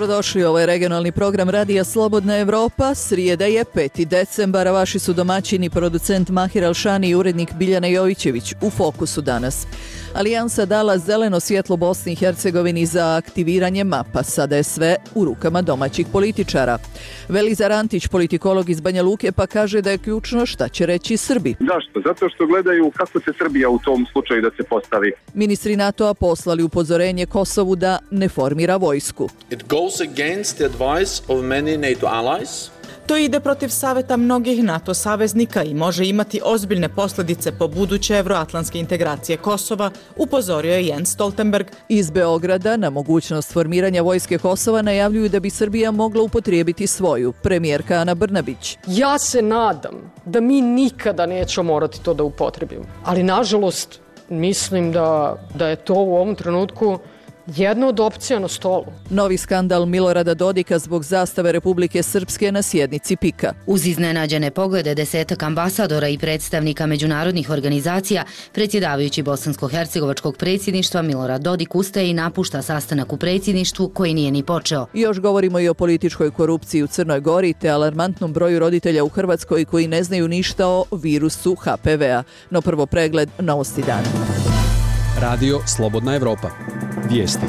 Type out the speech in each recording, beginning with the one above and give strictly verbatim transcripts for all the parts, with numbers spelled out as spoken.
Dobrodošli, ovo je regionalni program Radija Slobodna Evropa. Srijeda je peti decembar, a vaši su domaćini producent Mahir Alšani i urednik Biljana Jovićević. U fokusu danas. Alijansa dala zeleno svjetlo Bosni i Hercegovini za aktiviranje mapa. Sada je sve u rukama domaćih političara. Velizar Antić, politikolog iz Banja Luke, pa kaže da je ključno šta će reći Srbi. Zašto? Zato što gledaju kako se Srbija u tom slučaju da se postavi. Ministri NATO-a poslali upozorenje Kosovu da ne formira vojsku. It goes against the advice of many NATO allies. To ide protiv saveta mnogih NATO saveznika i može imati ozbiljne posljedice po buduće evroatlantske integracije Kosova, upozorio je Jens Stoltenberg. Iz Beograda na mogućnost formiranja vojske Kosova najavljuju da bi Srbija mogla upotrijebiti svoju. Premijerka Ana Brnabić. Ja se nadam da mi nikada nećemo morati to da upotrebimo. Ali nažalost mislim da, da je to u ovom trenutku jedna od opcija na stolu. Novi skandal Milorada Dodika zbog zastave Republike Srpske na sjednici pika. Uz iznenađene poglede desetak ambasadora i predstavnika međunarodnih organizacija, predsjedavajući bosansko-hercegovačkog predsjedništva Milorad Dodik ustaje i napušta sastanak u predsjedništvu koji nije ni počeo. Još govorimo i o političkoj korupciji u Crnoj Gori te alarmantnom broju roditelja u Hrvatskoj koji ne znaju ništa o virusu H P V-a. No prvo pregled novosti dana. Radio Slobodna Evropa. Vijesti.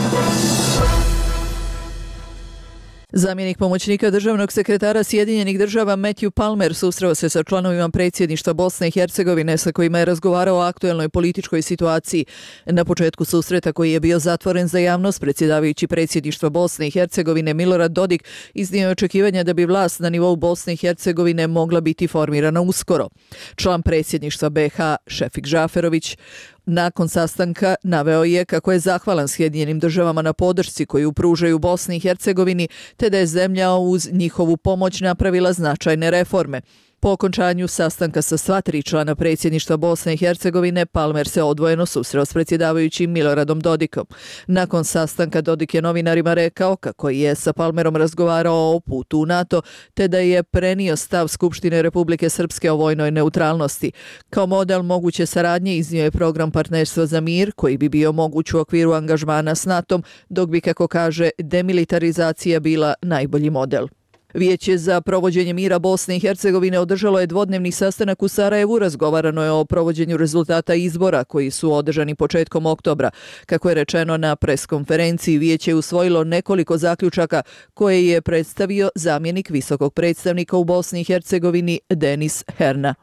Zamjenik pomoćnika državnog sekretara Sjedinjenih država Matthew Palmer susreo se sa članovima predsjedništva Bosne i Hercegovine sa kojima je razgovarao o aktuelnoj političkoj situaciji. Na početku susreta, koji je bio zatvoren za javnost, predsjedavajući predsjedništva Bosne i Hercegovine Milorad Dodik iznio je očekivanja da bi vlast na nivou Bosne i Hercegovine mogla biti formirana uskoro. Član predsjedništva B iH Šefik Žaferović nakon sastanka naveo je kako je zahvalan Sjedinjenim državama na podršci koju pružaju Bosni i Hercegovini, te da je zemlja uz njihovu pomoć napravila značajne reforme. Po okončanju sastanka sa sva tri člana predsjedništva Bosne i Hercegovine, Palmer se odvojeno susreo s predsjedavajućim Miloradom Dodikom. Nakon sastanka Dodik je novinarima rekao kako je sa Palmerom razgovarao o putu u NATO, te da je prenio stav Skupštine Republike Srpske o vojnoj neutralnosti. Kao model moguće saradnje iznio je program Partnerstva za mir, koji bi bio moguć u okviru angažmana s NATO-om, dok bi, kako kaže, demilitarizacija bila najbolji model. Vijeće za provođenje mira Bosne i Hercegovine održalo je dvodnevni sastanak u Sarajevu. Razgovarano je o provođenju rezultata izbora koji su održani početkom oktobra. Kako je rečeno na preskonferenciji, vijeće je usvojilo nekoliko zaključaka koje je predstavio zamjenik visokog predstavnika u Bosni i Hercegovini Denis Herna.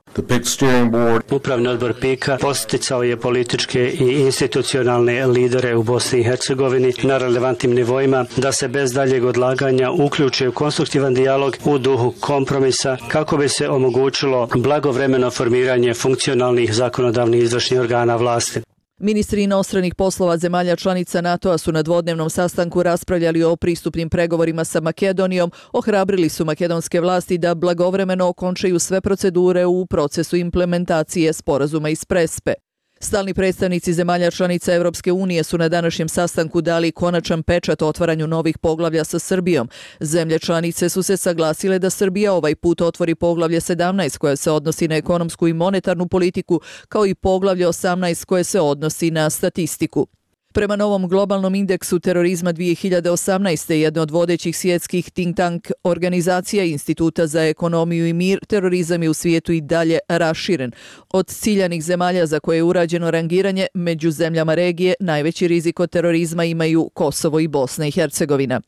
Upravni odbor pika posticao je političke i institucionalne lidere u Bosni i Hercegovini na relevantnim nivoima da se bez daljeg odlaganja uključe u konstruktivan dijalog u duhu kompromisa kako bi se omogućilo blagovremeno formiranje funkcionalnih zakonodavnih izvršnih organa vlasti. Ministri inostranih poslova zemalja članica NATO-a su na dvodnevnom sastanku raspravljali o pristupnim pregovorima sa Makedonijom, ohrabrili su makedonske vlasti da blagovremeno okončaju sve procedure u procesu implementacije sporazuma iz Prespe. Stalni predstavnici zemalja članica Europske unije su na današnjem sastanku dali konačan pečat otvaranju novih poglavlja sa Srbijom. Zemlje članice su se saglasile da Srbija ovaj put otvori poglavlje sedamnaest koje se odnosi na ekonomsku i monetarnu politiku, kao i poglavlje osamnaest koje se odnosi na statistiku. Prema novom globalnom indeksu terorizma dvije hiljade osamnaeste. jedno od vodećih svjetskih think tank organizacija Instituta za ekonomiju i mir, terorizam je u svijetu i dalje raširen. Od ciljanih zemalja za koje je urađeno rangiranje, među zemljama regije najveći rizik od terorizma imaju Kosovo i Bosna i Hercegovina.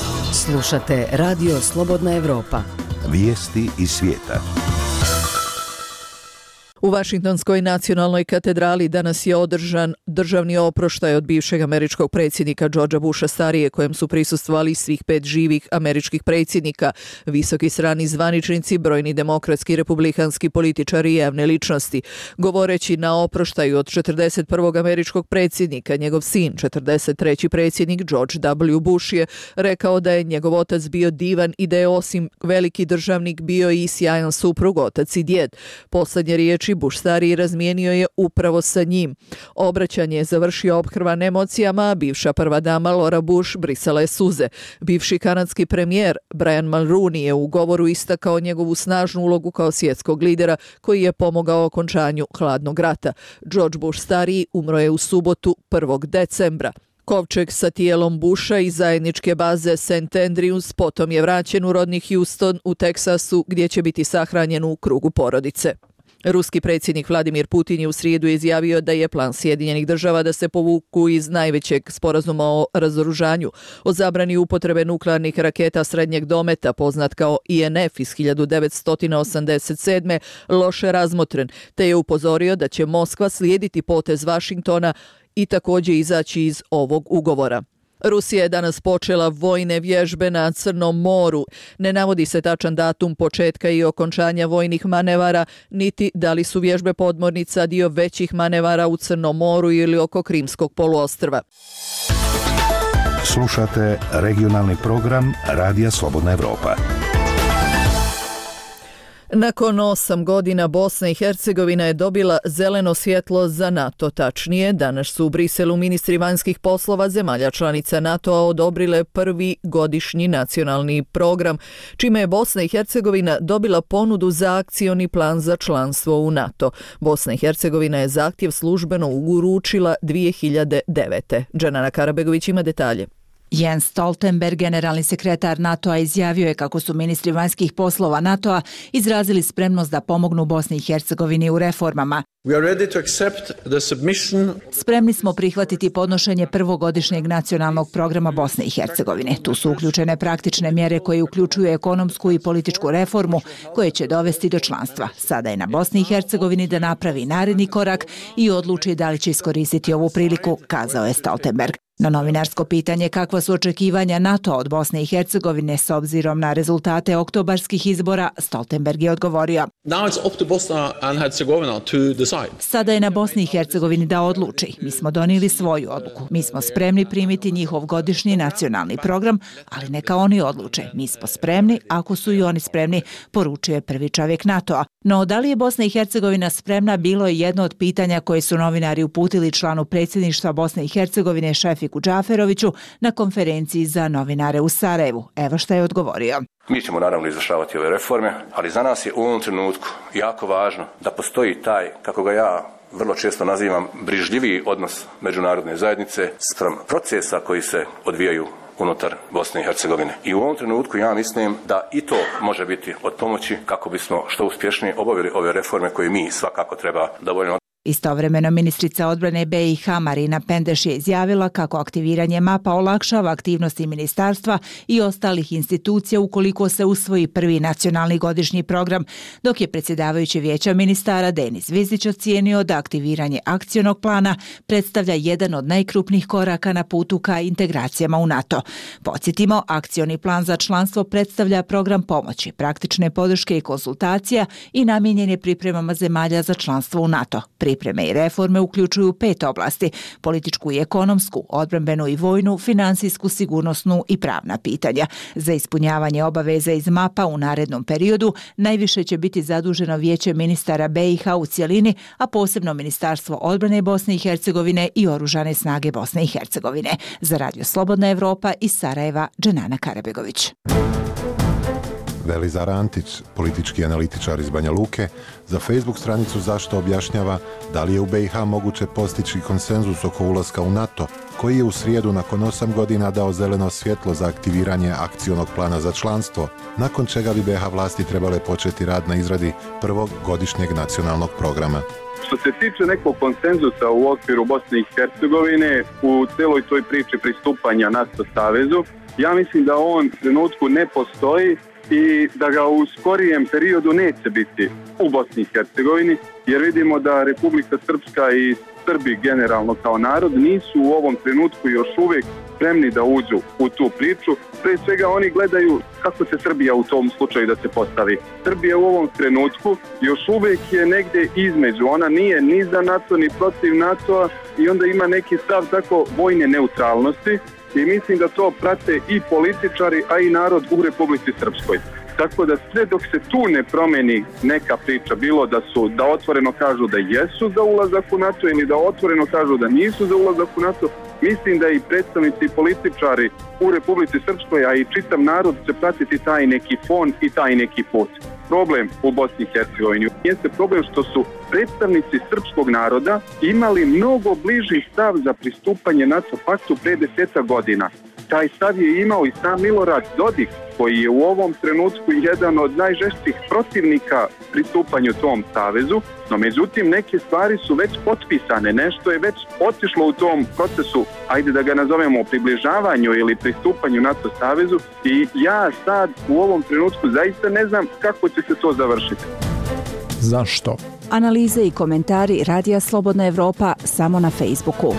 Slušate Radio Slobodna Evropa. Vijesti iz svijeta. U Vašingtonskoj nacionalnoj katedrali danas je održan državni oproštaj od bivšeg američkog predsjednika Georgea Busha starije, kojem su prisustvovali svih pet živih američkih predsjednika, visoki strani zvaničnici, brojni demokratski i republikanski političari i javne ličnosti. Govoreći na oproštaju od četrdeset prvog američkog predsjednika, njegov sin, četrdeset treći predsjednik George W. Bush je rekao da je njegov otac bio divan i da je osim veliki državnik bio i sjajan suprug, otac i djed. Poslednje riječi Bush stariji razmijenio je upravo sa njim. Obraćanje je završio ophrvan emocijama, a bivša prva dama Laura Bush brisala je suze. Bivši kanadski premijer Brian Mulroney je u govoru istakao njegovu snažnu ulogu kao svjetskog lidera koji je pomogao okončanju hladnog rata. George Bush stariji umro je u subotu prvog decembra. Kovčeg sa tijelom Busha i zajedničke baze Saint Andrews potom je vraćen u rodni Houston u Teksasu gdje će biti sahranjen u krugu porodice. Ruski predsjednik Vladimir Putin je u srijedu izjavio da je plan Sjedinjenih država da se povuku iz najvećeg sporazuma o razoružanju, o zabrani upotrebe nuklearnih raketa srednjeg dometa, poznat kao I N F iz hiljadu devetsto osamdeset sedme, loše razmotren, te je upozorio da će Moskva slijediti potez Vašingtona i također izaći iz ovog ugovora. Rusija je danas počela vojne vježbe na Crnom moru. Ne navodi se tačan datum početka i okončanja vojnih manevara, niti da li su vježbe podmornica dio većih manevara u Crnom moru ili oko Krimskog poluostrva. Slušate regionalni program Radija Slobodna Evropa. Nakon osam godina Bosna i Hercegovina je dobila zeleno svjetlo za NATO. Tačnije, danas su u Briselu ministri vanjskih poslova zemalja članica NATO-a odobrile prvi godišnji nacionalni program, čime je Bosna i Hercegovina dobila ponudu za akcioni plan za članstvo u NATO. Bosna i Hercegovina je zahtjev službeno uručila dvije hiljade devete. Dženana Karabegović ima detalje. Jens Stoltenberg, generalni sekretar NATO-a, izjavio je kako su ministri vanjskih poslova NATO-a izrazili spremnost da pomognu Bosni i Hercegovini u reformama. Spremni smo prihvatiti podnošenje prvogodišnjeg nacionalnog programa Bosne i Hercegovine. Tu su uključene praktične mjere koje uključuju ekonomsku i političku reformu koje će dovesti do članstva. Sada je na Bosni i Hercegovini da napravi naredni korak i odluči da li će iskoristiti ovu priliku, kazao je Stoltenberg. Na novinarsko pitanje kakva su očekivanja NATO od Bosne i Hercegovine s obzirom na rezultate oktobarskih izbora, Stoltenberg je odgovorio: Sada je na Bosni i Hercegovini da odluči. Mi smo donijeli svoju odluku. Mi smo spremni primiti njihov godišnji nacionalni program, ali neka oni odluče. Mi smo spremni ako su i oni spremni, poručio je prvi čovjek NATO-a. No, da li je Bosna i Hercegovina spremna, bilo je jedno od pitanja koje su novinari uputili članu predsjedništva Bosne i Hercegovine Šefiku Džaferoviću na konferenciji za novinare u Sarajevu. Evo šta je odgovorio. Mi ćemo naravno izvršavati ove reforme, ali za nas je u ovom trenutku jako važno da postoji taj, kako ga ja vrlo često nazivam, brižljiviji odnos međunarodne zajednice spram procesa koji se odvijaju unutar Bosne i Hercegovine. I u ovom trenutku ja mislim da i to može biti od pomoći kako bismo što uspješnije obavili ove reforme koje mi svakako treba dovoljno. Istovremeno ministrica odbrane B i H Marina Pendeš je izjavila kako aktiviranje mapa olakšava aktivnosti ministarstva i ostalih institucija ukoliko se usvoji prvi nacionalni godišnji program, dok je predsjedavajući vijeća ministara Denis Zvizić ocijenio da aktiviranje akcionog plana predstavlja jedan od najkrupnijih koraka na putu ka integracijama u NATO. Podsjetimo, akcioni plan za članstvo predstavlja program pomoći, praktične podrške i konsultacija i namijenjen je pripremama zemalja za članstvo u NATO. Pripreme i reforme uključuju pet oblasti: političku i ekonomsku, odbrambenu i vojnu, financijsku, sigurnosnu i pravna pitanja. Za ispunjavanje obaveza iz mapa u narednom periodu najviše će biti zaduženo Vijeće ministara B i H u cjelini, a posebno Ministarstvo odbrane Bosne i Hercegovine i Oružane snage Bosne i Hercegovine. Za Radio Slobodna Evropa iz Sarajeva, Dženana Karabegović. Velizar Antić, politički analitičar iz Banja Luke, za Facebook stranicu Zašto objašnjava da li je u B i H moguće postići konsenzus oko ulaska u NATO, koji je u srijedu nakon osam godina dao zeleno svjetlo za aktiviranje akcionog plana za članstvo, nakon čega bi B i H vlasti trebale početi rad na izradi prvog godišnjeg nacionalnog programa. Što se tiče nekog konsenzusa u okviru Bosne i Hercegovine u celoj toj priči pristupanja NATO savezu, ja mislim da on u trenutku ne postoji i da ga u skorijem periodu neće biti u Bosni i Hercegovini, jer vidimo da Republika Srpska i Srbi generalno kao narod nisu u ovom trenutku još uvijek spremni da uđu u tu priču. Pre svega oni gledaju kako se Srbija u tom slučaju da se postavi. Srbija u ovom trenutku još uvijek je negdje između. Ona nije ni za NATO ni protiv NATO-a i onda ima neki stav tako vojne neutralnosti. I mislim da to prate i političari, a i narod u Republici Srpskoj. Tako da sve dok se tu ne promeni neka priča, bilo da su da otvoreno kažu da jesu za ulazak u NATO ili da otvoreno kažu da nisu za ulazak u NATO, mislim da i predstavnici i političari u Republici Srpskoj, a i čitav narod će pratiti taj neki fon i taj neki put. problem u Bosni i Hercegovini. Jeste problem što su predstavnici srpskog naroda imali mnogo bliži stav za pristupanje NATO paktu pre deseta godina. Taj stav je imao i sam Milorad Dodik, koji je u ovom trenutku jedan od najžešćih protivnika pristupanju tom savezu, no međutim neke stvari su već potpisane, nešto je već otišlo u tom procesu, ajde da ga nazovemo približavanju ili pristupanju NATO savezu, i ja sad u ovom trenutku zaista ne znam kako će se to završiti. Zašto? Analize i komentari Radija Slobodna Evropa samo na Facebooku.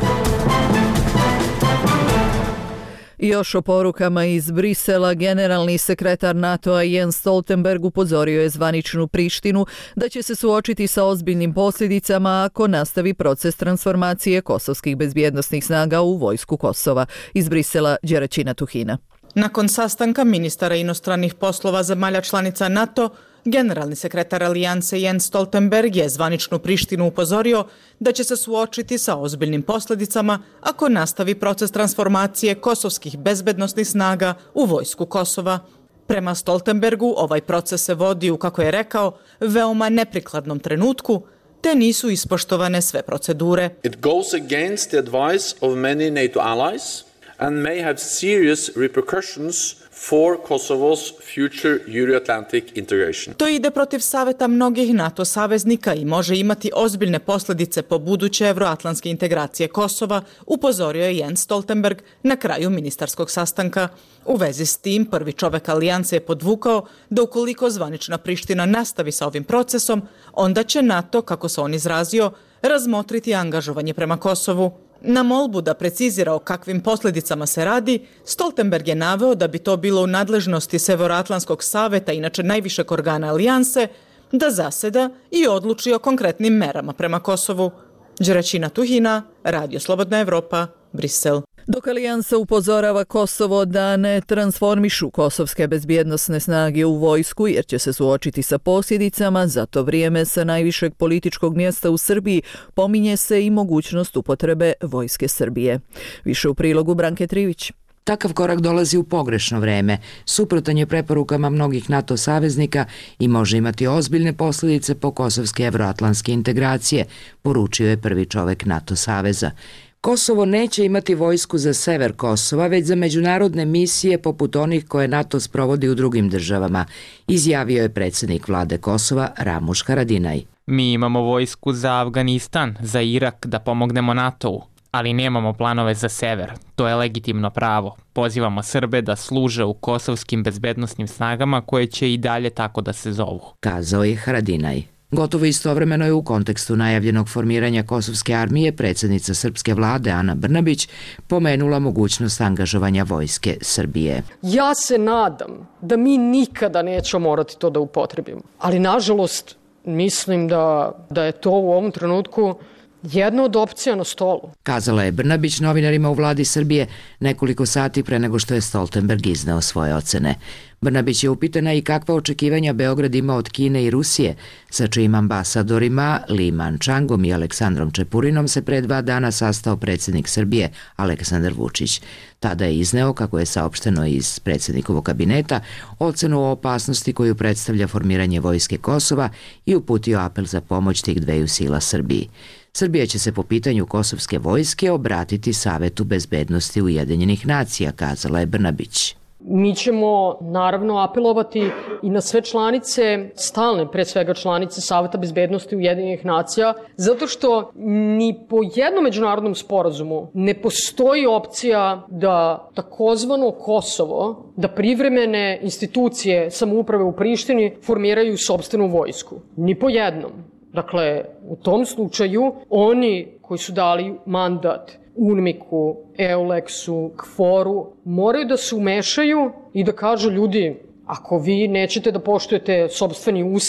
I još o porukama iz Brisela, generalni sekretar NATO-a Jens Stoltenberg upozorio je zvaničnu Prištinu da će se suočiti sa ozbiljnim posljedicama ako nastavi proces transformacije kosovskih bezbjednosnih snaga u vojsku Kosova. Iz Brisela, Đeraćina Tuhina. Nakon sastanka ministara inostranih poslova zemalja članica NATO, generalni sekretar Alijanse Jens Stoltenberg je zvaničnu Prištinu upozorio da će se suočiti sa ozbiljnim posljedicama ako nastavi proces transformacije kosovskih bezbednosnih snaga u vojsku Kosova. Prema Stoltenbergu, ovaj proces se vodi u, kako je rekao, veoma neprikladnom trenutku, te nisu ispoštovane sve procedure. It goes against the advice of many NATO allies and may have serious repercussions for Kosovo's future Euro-Atlantic integration. To ide protiv saveta mnogih NATO saveznika i može imati ozbiljne posljedice po buduće evroatlantske integracije Kosova, upozorio je Jens Stoltenberg na kraju ministarskog sastanka. U vezi s tim, prvi čovek alijanse je podvukao da ukoliko zvanična Priština nastavi sa ovim procesom, onda će NATO, kako se on izrazio, razmotriti angažovanje prema Kosovu. Na molbu da precizira o kakvim posljedicama se radi, Stoltenberg je naveo da bi to bilo u nadležnosti Severoatlantskog saveta, inače najvišeg organa alijanse, da zaseda i odluči o konkretnim merama prema Kosovu. Đeraćina Tuhina, Radio Slobodna Evropa, Brisel. Dok alijansa upozorava Kosovo da ne transformišu kosovske bezbjednosne snage u vojsku jer će se suočiti sa posljedicama, za to vrijeme sa najvišeg političkog mjesta u Srbiji pominje se i mogućnost upotrebe vojske Srbije. Više u prilogu Branke Trivić. Takav korak dolazi u pogrešno vreme, suprotan je preporukama mnogih NATO saveznika i može imati ozbiljne posljedice po kosovske evroatlantske integracije, poručio je prvi čovek NATO saveza. Kosovo neće imati vojsku za sever Kosova, već za međunarodne misije poput onih koje NATO sprovodi u drugim državama, izjavio je predsjednik vlade Kosova Ramuš Haradinaj. Mi imamo vojsku za Afganistan, za Irak da pomognemo NATO-u, ali nemamo planove za sever. To je legitimno pravo. Pozivamo Srbe da služe u kosovskim bezbednosnim snagama koje će i dalje tako da se zovu, kazao je Haradinaj. Gotovo istovremeno je u kontekstu najavljenog formiranja kosovske armije predsjednica srpske vlade Ana Brnabić pomenula mogućnost angažovanja vojske Srbije. Ja se nadam da mi nikada nećemo morati to da upotrebimo, ali nažalost mislim da, da je to u ovom trenutku jedna od opcija na stolu, kazala je Brnabić novinarima u vladi Srbije nekoliko sati pre nego što je Stoltenberg izneo svoje ocene. Brnabić je upitana i kakva očekivanja Beograd ima od Kine i Rusije, sa čijim ambasadorima Li Mančangom i Aleksandrom Čepurinom se pre dva dana sastao predsjednik Srbije Aleksandar Vučić. Tada je izneo, kako je saopšteno iz predsjednikovog kabineta, ocenu o opasnosti koju predstavlja formiranje vojske Kosova i uputio apel za pomoć tih dveju sila Srbiji. Srbija će se po pitanju kosovske vojske obratiti Savetu bezbednosti Ujedinjenih nacija, kazala je Brnabić. Mi ćemo naravno apelovati i na sve članice, stalne pre svega članice Saveta bezbednosti Ujedinjenih nacija, zato što ni po jednom međunarodnom sporazumu ne postoji opcija da takozvano Kosovo, da privremene institucije samouprave u Prištini formiraju sopstvenu vojsku. Ni po jednom. Dakle, u tom slučaju oni koji su dali mandat UNMIK-u, EULEX-u, KFOR-u, moraju da se umešaju i da kažu ljudi, ako vi nećete da poštujete sopstveni ustav,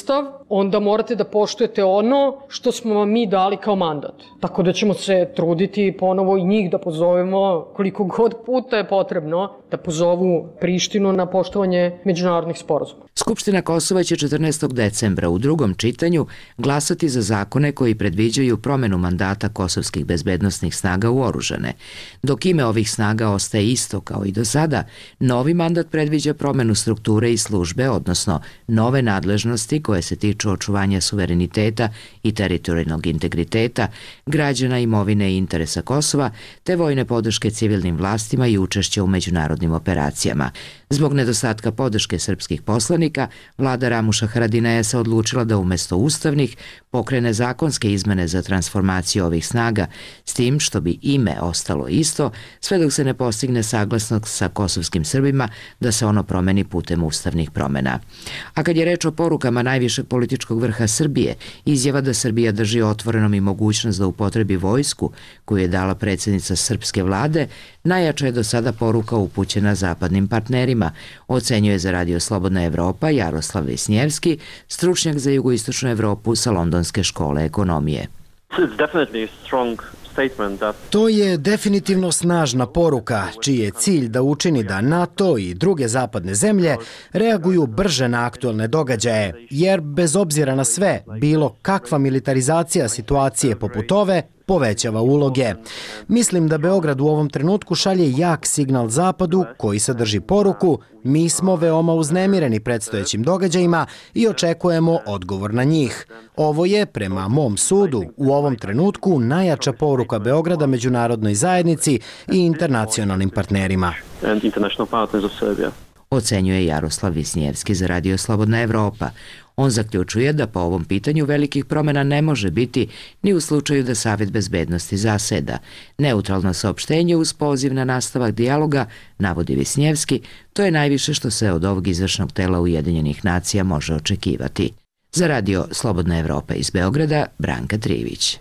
onda morate da poštujete ono što smo vam mi dali kao mandat. Tako da ćemo se truditi ponovo i njih da pozovemo koliko god puta je potrebno da pozovu Prištinu na poštovanje međunarodnih sporazuma. Skupština Kosova će četrnaestog decembra u drugom čitanju glasati za zakone koji predviđaju promenu mandata kosovskih bezbednosnih snaga u oružane. Dok ime ovih snaga ostaje isto kao i do sada, novi mandat predviđa promenu strukture i službe, odnosno nove nadležnosti koje se tiču očuvanja suvereniteta i teritorijalnog integriteta, građana, imovine i interesa Kosova, te vojne podrške civilnim vlastima i učešće u međunarodnim operacijama. Zbog nedostatka podrške srpskih poslanika, vlada Ramuša Haradinaja se odlučila da umesto ustavnih pokrene zakonske izmene za transformaciju ovih snaga, s tim što bi ime ostalo isto, sve dok se ne postigne saglasnost sa kosovskim Srbima da se ono promeni putem ustavnih promena. A kad je reč o porukama najvišeg političkog vrha Srbije, izjava da Srbija drži otvorenom i mogućnost da upotrebi vojsku koju je dala predsjednica srpske vlade, najjača je do sada poruka upućena zapadnim partnerima, ocenjuje za Radio Slobodna Evropa Jaroslav Visnjevski, stručnjak za jugoistočnu Evropu sa Londonske škole ekonomije. To je definitivno snažna poruka, čiji je cilj da učini da NATO i druge zapadne zemlje reaguju brže na aktuelne događaje, jer bez obzira na sve, bilo kakva militarizacija situacije poput ove povećava uloge. Mislim da Beograd u ovom trenutku šalje jak signal Zapadu koji sadrži poruku: mi smo veoma uznemireni predstojećim događajima i očekujemo odgovor na njih. Ovo je, prema mom sudu, u ovom trenutku najjača poruka Beograda međunarodnoj zajednici i internacionalnim partnerima. Ocenjuje Jaroslav Visnjevski za Radio Slobodna Evropa. On zaključuje da po ovom pitanju velikih promjena ne može biti ni u slučaju da Savjet bezbednosti zaseda. Neutralno saopštenje uz poziv na nastavak dijaloga, navodi Visnjevski, to je najviše što se od ovog izvršnog tela Ujedinjenih nacija može očekivati. Za Radio Slobodna Evropa iz Beograda, Branka Trivić.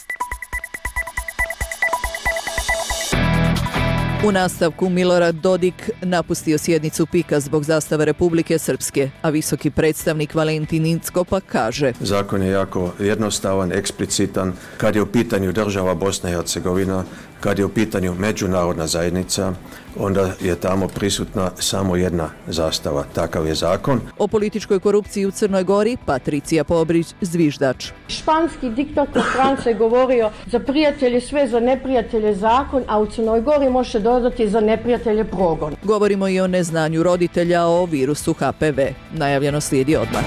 U nastavku Milorad Dodik napustio sjednicu PIK-a zbog zastave Republike Srpske, a visoki predstavnik Valentin Incko pa kaže: zakon je jako jednostavan, eksplicitan. Kad je u pitanju država Bosna i Hercegovina, kad je u pitanju međunarodna zajednica, onda je tamo prisutna samo jedna zastava. Takav je zakon. O političkoj korupciji u Crnoj Gori Patricija Pobrić, zviždač. Španski diktator Franco je govorio: za prijatelje sve, za neprijatelje zakon, a u Crnoj Gori može dodati za neprijatelje progon. Govorimo i o neznanju roditelja o virusu H P V. Najavljeno slijedi odmah.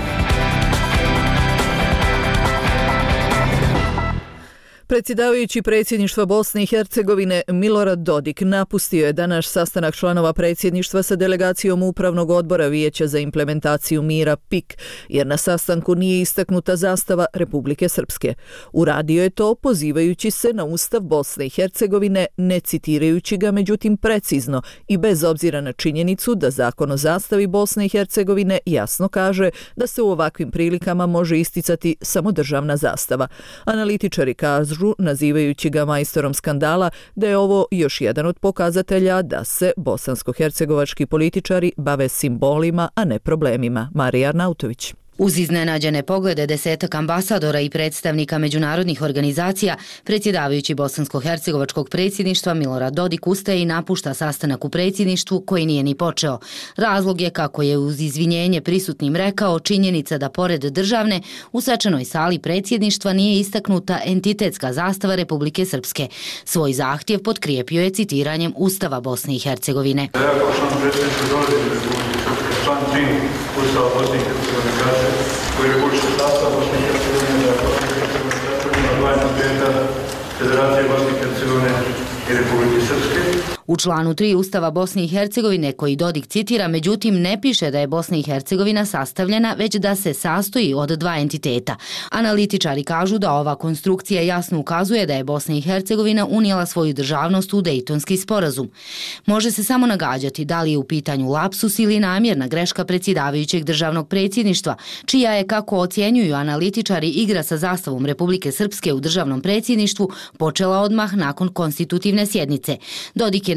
Predsjedavajući predsjedništva Bosne i Hercegovine Milorad Dodik napustio je danas sastanak članova predsjedništva sa delegacijom Upravnog odbora Vijeća za implementaciju mira P I K, jer na sastanku nije istaknuta zastava Republike Srpske. Uradio je to pozivajući se na Ustav Bosne i Hercegovine, ne citirajući ga međutim precizno i bez obzira na činjenicu da Zakon o zastavi Bosne i Hercegovine jasno kaže da se u ovakvim prilikama može isticati samo državna zastava. Analitičari kažu, nazivajući ga majstorom skandala, da je ovo još jedan od pokazatelja da se bosansko-hercegovački političari bave simbolima, a ne problemima. Marija Arnautović. Uz iznenađene poglede desetak ambasadora i predstavnika međunarodnih organizacija, predsjedavajući bosansko-hercegovačkog predsjedništva Milorad Dodik ustaje i napušta sastanak u predsjedništvu koji nije ni počeo. Razlog je, kako je uz izvinjenje prisutnim rekao, činjenica da pored državne u svečanoj sali predsjedništva nije istaknuta entitetska zastava Republike Srpske. Svoj zahtjev potkrijepio je citiranjem Ustava Bosne i Hercegovine. Ja kao član predsjedništva dolazim iz Republike Srpske, član tri Ustava Bosne i Hercegovine kaže koji republički sastav Bosne i Hercegovine da Bosne i Hercegovine pretvorimo dva entiteta Federacije Bosne i Hercegovine i Republike Srpske. U članu tri Ustava Bosne i Hercegovine, koji Dodik citira, međutim ne piše da je Bosna i Hercegovina sastavljena, već da se sastoji od dva entiteta. Analitičari kažu da ova konstrukcija jasno ukazuje da je Bosna i Hercegovina unijela svoju državnost u Dejtonski sporazum. Može se samo nagađati da li je u pitanju lapsus ili namjerna greška predsjedavajućeg državnog predsjedništva, čija je, kako ocjenjuju analitičari, igra sa zastavom Republike Srpske u državnom predsjedništvu počela odmah nakon konstitutivne sjednice. Dodik je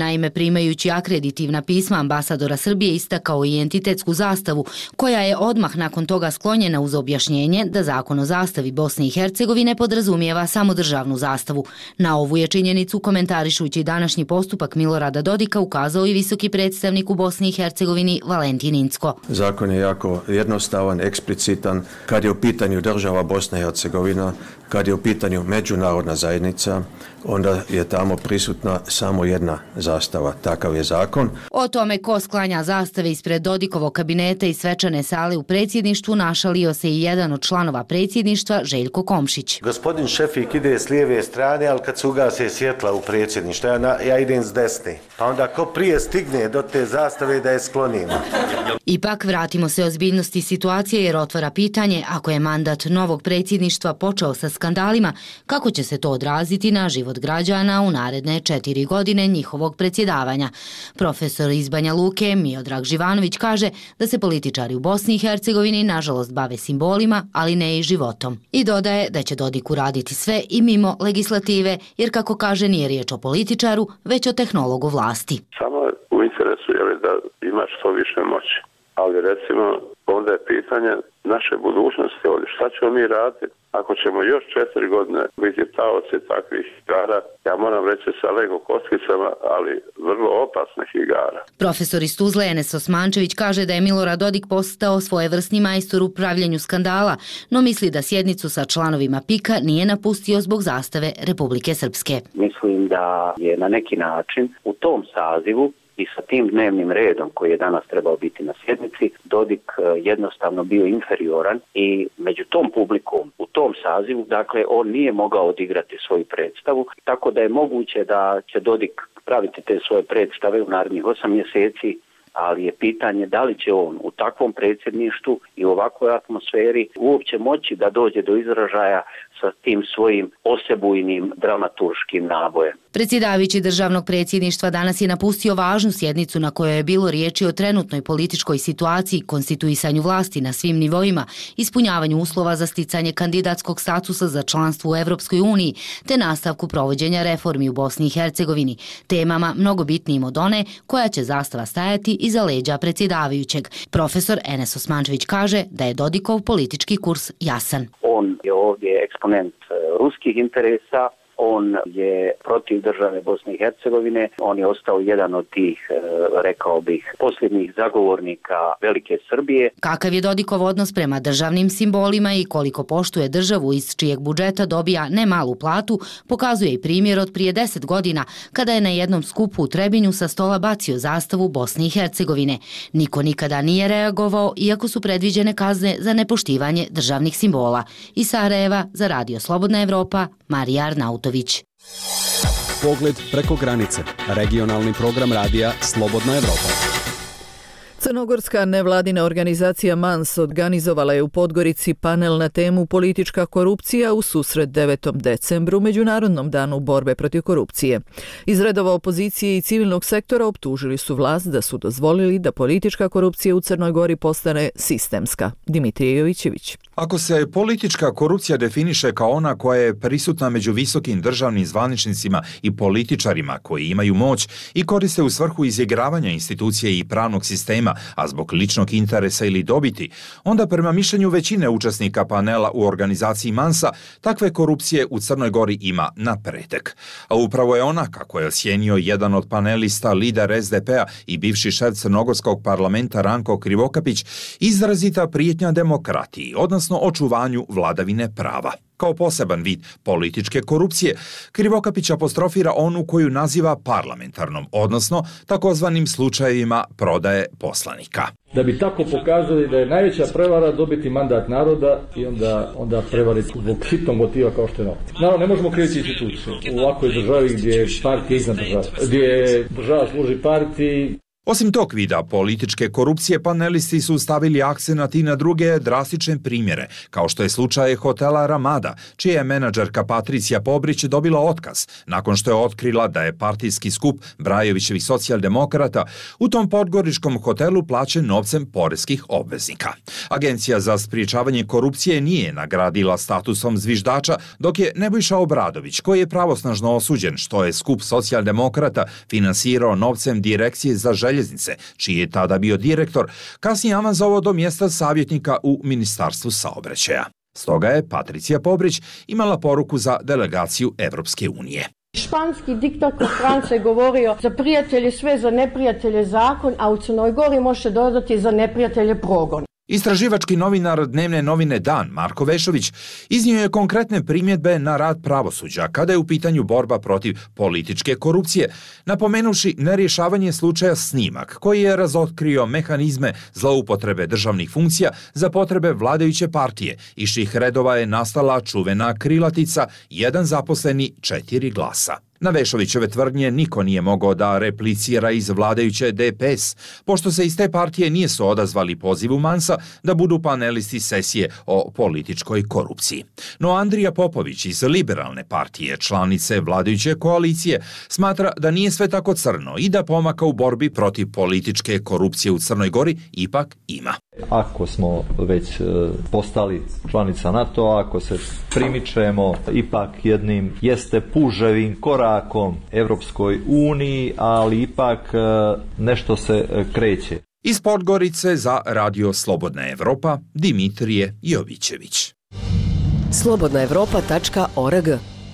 naime primajući akreditivna pisma ambasadora Srbije istakao i entitetsku zastavu, koja je odmah nakon toga sklonjena uz objašnjenje da zakon o zastavi Bosne i Hercegovine podrazumijeva samo državnu zastavu. Na ovu je činjenicu komentarišući današnji postupak Milorada Dodika ukazao i visoki predstavnik u Bosni i Hercegovini Valentin Incko. Zakon je jako jednostavan, eksplicitan. Kad je u pitanju država Bosna i Hercegovina, kad je u pitanju međunarodna zajednica, onda je tamo prisutna samo jedna zastava. Takav je zakon. O tome ko sklanja zastave ispred Dodikovog kabineta i svečane sale u predsjedništvu našalio se i jedan od članova predsjedništva, Željko Komšić. Gospodin Šefik ide s lijeve strane, ali kad se ugase svjetla u predsjedništvu, ja, ja idem s desne. Pa onda ko prije stigne do te zastave da je sklonimo. Ipak vratimo se ozbiljnosti situacije jer otvara pitanje, ako je mandat novog predsjedništva počeo sa skandalima, kako će se to odraziti na život građana u naredne četiri godine njihovog predsjedavanja. Profesor iz Banja Luke Miodrag Živanović kaže da se političari u Bosni i Hercegovini nažalost bave simbolima, ali ne i životom. I dodaje da će Dodik uraditi sve i mimo legislative, jer kako kaže nije riječ o političaru, već o tehnologu vlasti. Samo u interesu je da imaš što više moći. Ali recimo, onda je pitanje naše budućnosti ovdje. Šta ćemo mi raditi ako ćemo još četiri godine biti taoci takvih igara? Ja moram reći sa Lego kockicama, ali vrlo opasnih igara. Profesor iz Tuzle Enes Osmančević kaže da je Milorad Dodik postao svojevrsni majstor u pravljenju skandala, no misli da sjednicu sa članovima pika nije napustio zbog zastave Republike Srpske. Mislim da je na neki način u tom sazivu i sa tim dnevnim redom koji je danas trebao biti na sjednici, Dodik jednostavno bio inferioran i među tom publikom u tom sazivu, dakle, on nije mogao odigrati svoju predstavu, tako da je moguće da će Dodik praviti te svoje predstave u narednih osam mjeseci, ali je pitanje da li će on u takvom predsjedništvu i u ovakvoj atmosferi uopće moći da dođe do izražaja sa tim svojim osebujnim dramaturškim nabojem. Predsjedavajući državnog predsjedništva danas je napustio važnu sjednicu na kojoj je bilo riječi o trenutnoj političkoj situaciji, konstituisanju vlasti na svim nivoima, ispunjavanju uslova za sticanje kandidatskog statusa za članstvo u Evropskoj uniji, te nastavku provođenja reformi u Bosni i Hercegovini, temama mnogo bitnijim od one koja će zastava stajati iza leđa predsjedavajućeg. Profesor Enes Osmančević kaže da je Dodikov politički kurs jasan. On je ovdje eksponent ruskih interesa, on je protiv države Bosne i Hercegovine, on je ostao jedan od tih, rekao bih, posljednjih zagovornika velike Srbije. Kakav je Dodikov odnos prema državnim simbolima i koliko poštuje državu iz čijeg budžeta dobija ne malu platu, pokazuje i primjer od prije deset godina, kada je na jednom skupu u Trebinju sa stola bacio zastavu Bosne i Hercegovine. Niko nikada nije reagovao, iako su predviđene kazne za nepoštivanje državnih simbola. Iz Sarajeva za Radio Slobodna Evropa, Marija Arnautović. Pogled preko granice. Regionalni program radija Slobodna Evropa. Crnogorska nevladina organizacija MANS organizovala je u Podgorici panel na temu politička korupcija u susret devetom decembru, Međunarodnom danu borbe protiv korupcije. Iz redova opozicije i civilnog sektora optužili su vlast da su dozvolili da politička korupcija u Crnoj Gori postane sistemska. Dimitrije Jovićević. Ako se politička korupcija definiše kao ona koja je prisutna među visokim državnim zvaničnicima i političarima koji imaju moć i koriste u svrhu izigravanja institucije i pravnog sistema, a zbog ličnog interesa ili dobiti, onda prema mišljenju većine učesnika panela u organizaciji MANS-a takve korupcije u Crnoj Gori ima na pretek. A upravo je ona, kako je osjenio jedan od panelista, lider es de pe-a i bivši šef crnogorskog parlamenta Ranko Krivokapić, izrazita prijetnja demokratiji, odnosno očuvanju vladavine prava. Kao poseban vid političke korupcije, Krivokapić apostrofira onu koju naziva parlamentarnom, odnosno takozvanim slučajevima prodaje poslanika. Da bi tako pokazali da je najveća prevara dobiti mandat naroda i onda, onda prevariti zbog hitnog motiva kao što je novac. Naravno, ne možemo kriviti institucije u ovakvoj državi gdje je partija iznad države, gdje država služi partiji. Osim tog vida političke korupcije, panelisti su stavili akcenat i na druge drastične primjere, kao što je slučaj hotela Ramada, čija je menadžerka Patricija Pobrić dobila otkaz nakon što je otkrila da je partijski skup Brajovićevih socijaldemokrata u tom podgoričkom hotelu plaćen novcem poreskih obveznika. Agencija za spriječavanje korupcije nije nagradila statusom zviždača, dok je Nebojša Obradović, koji je pravosnažno osuđen što je skup socijaldemokrata finansirao novcem Direkcije za željeznice, čiji je tada bio direktor, kasnije avanzovao do mjesta savjetnika u Ministarstvu saobraćaja. Stoga je Patricija Pobrić imala poruku za delegaciju Evropske unije. Španski diktator France je govorio za prijatelje sve, za neprijatelje zakon, a u Crnoj Gori može dodati za neprijatelje progon. Istraživački novinar dnevne novine Dan, Marko Vešović, iznio je konkretne primjedbe na rad pravosuđa kada je u pitanju borba protiv političke korupcije, napomenuši nerješavanje slučaja Snimak, koji je razotkrio mehanizme zloupotrebe državnih funkcija za potrebe vladajuće partije, iz čijih redova je nastala čuvena krilatica jedan zaposleni, četiri glasa. Na Vešovićeve tvrdnje niko nije mogao da replicira iz vladajuće D P S, pošto se iz te partije nisu odazvali pozivu Mansa da budu panelisti sesije o političkoj korupciji. No Andrija Popović iz Liberalne partije, članice vladajuće koalicije, smatra da nije sve tako crno i da pomaka u borbi protiv političke korupcije u Crnoj Gori ipak ima. Ako smo već postali članica NATO-a, ako se primičemo ipak jednim jeste puževim korakom Evropskoj uniji, ali ipak nešto se kreće. Iz Podgorice za Radio Slobodna Evropa, Dimitrije Jovićević. slobodna evropa tačka org.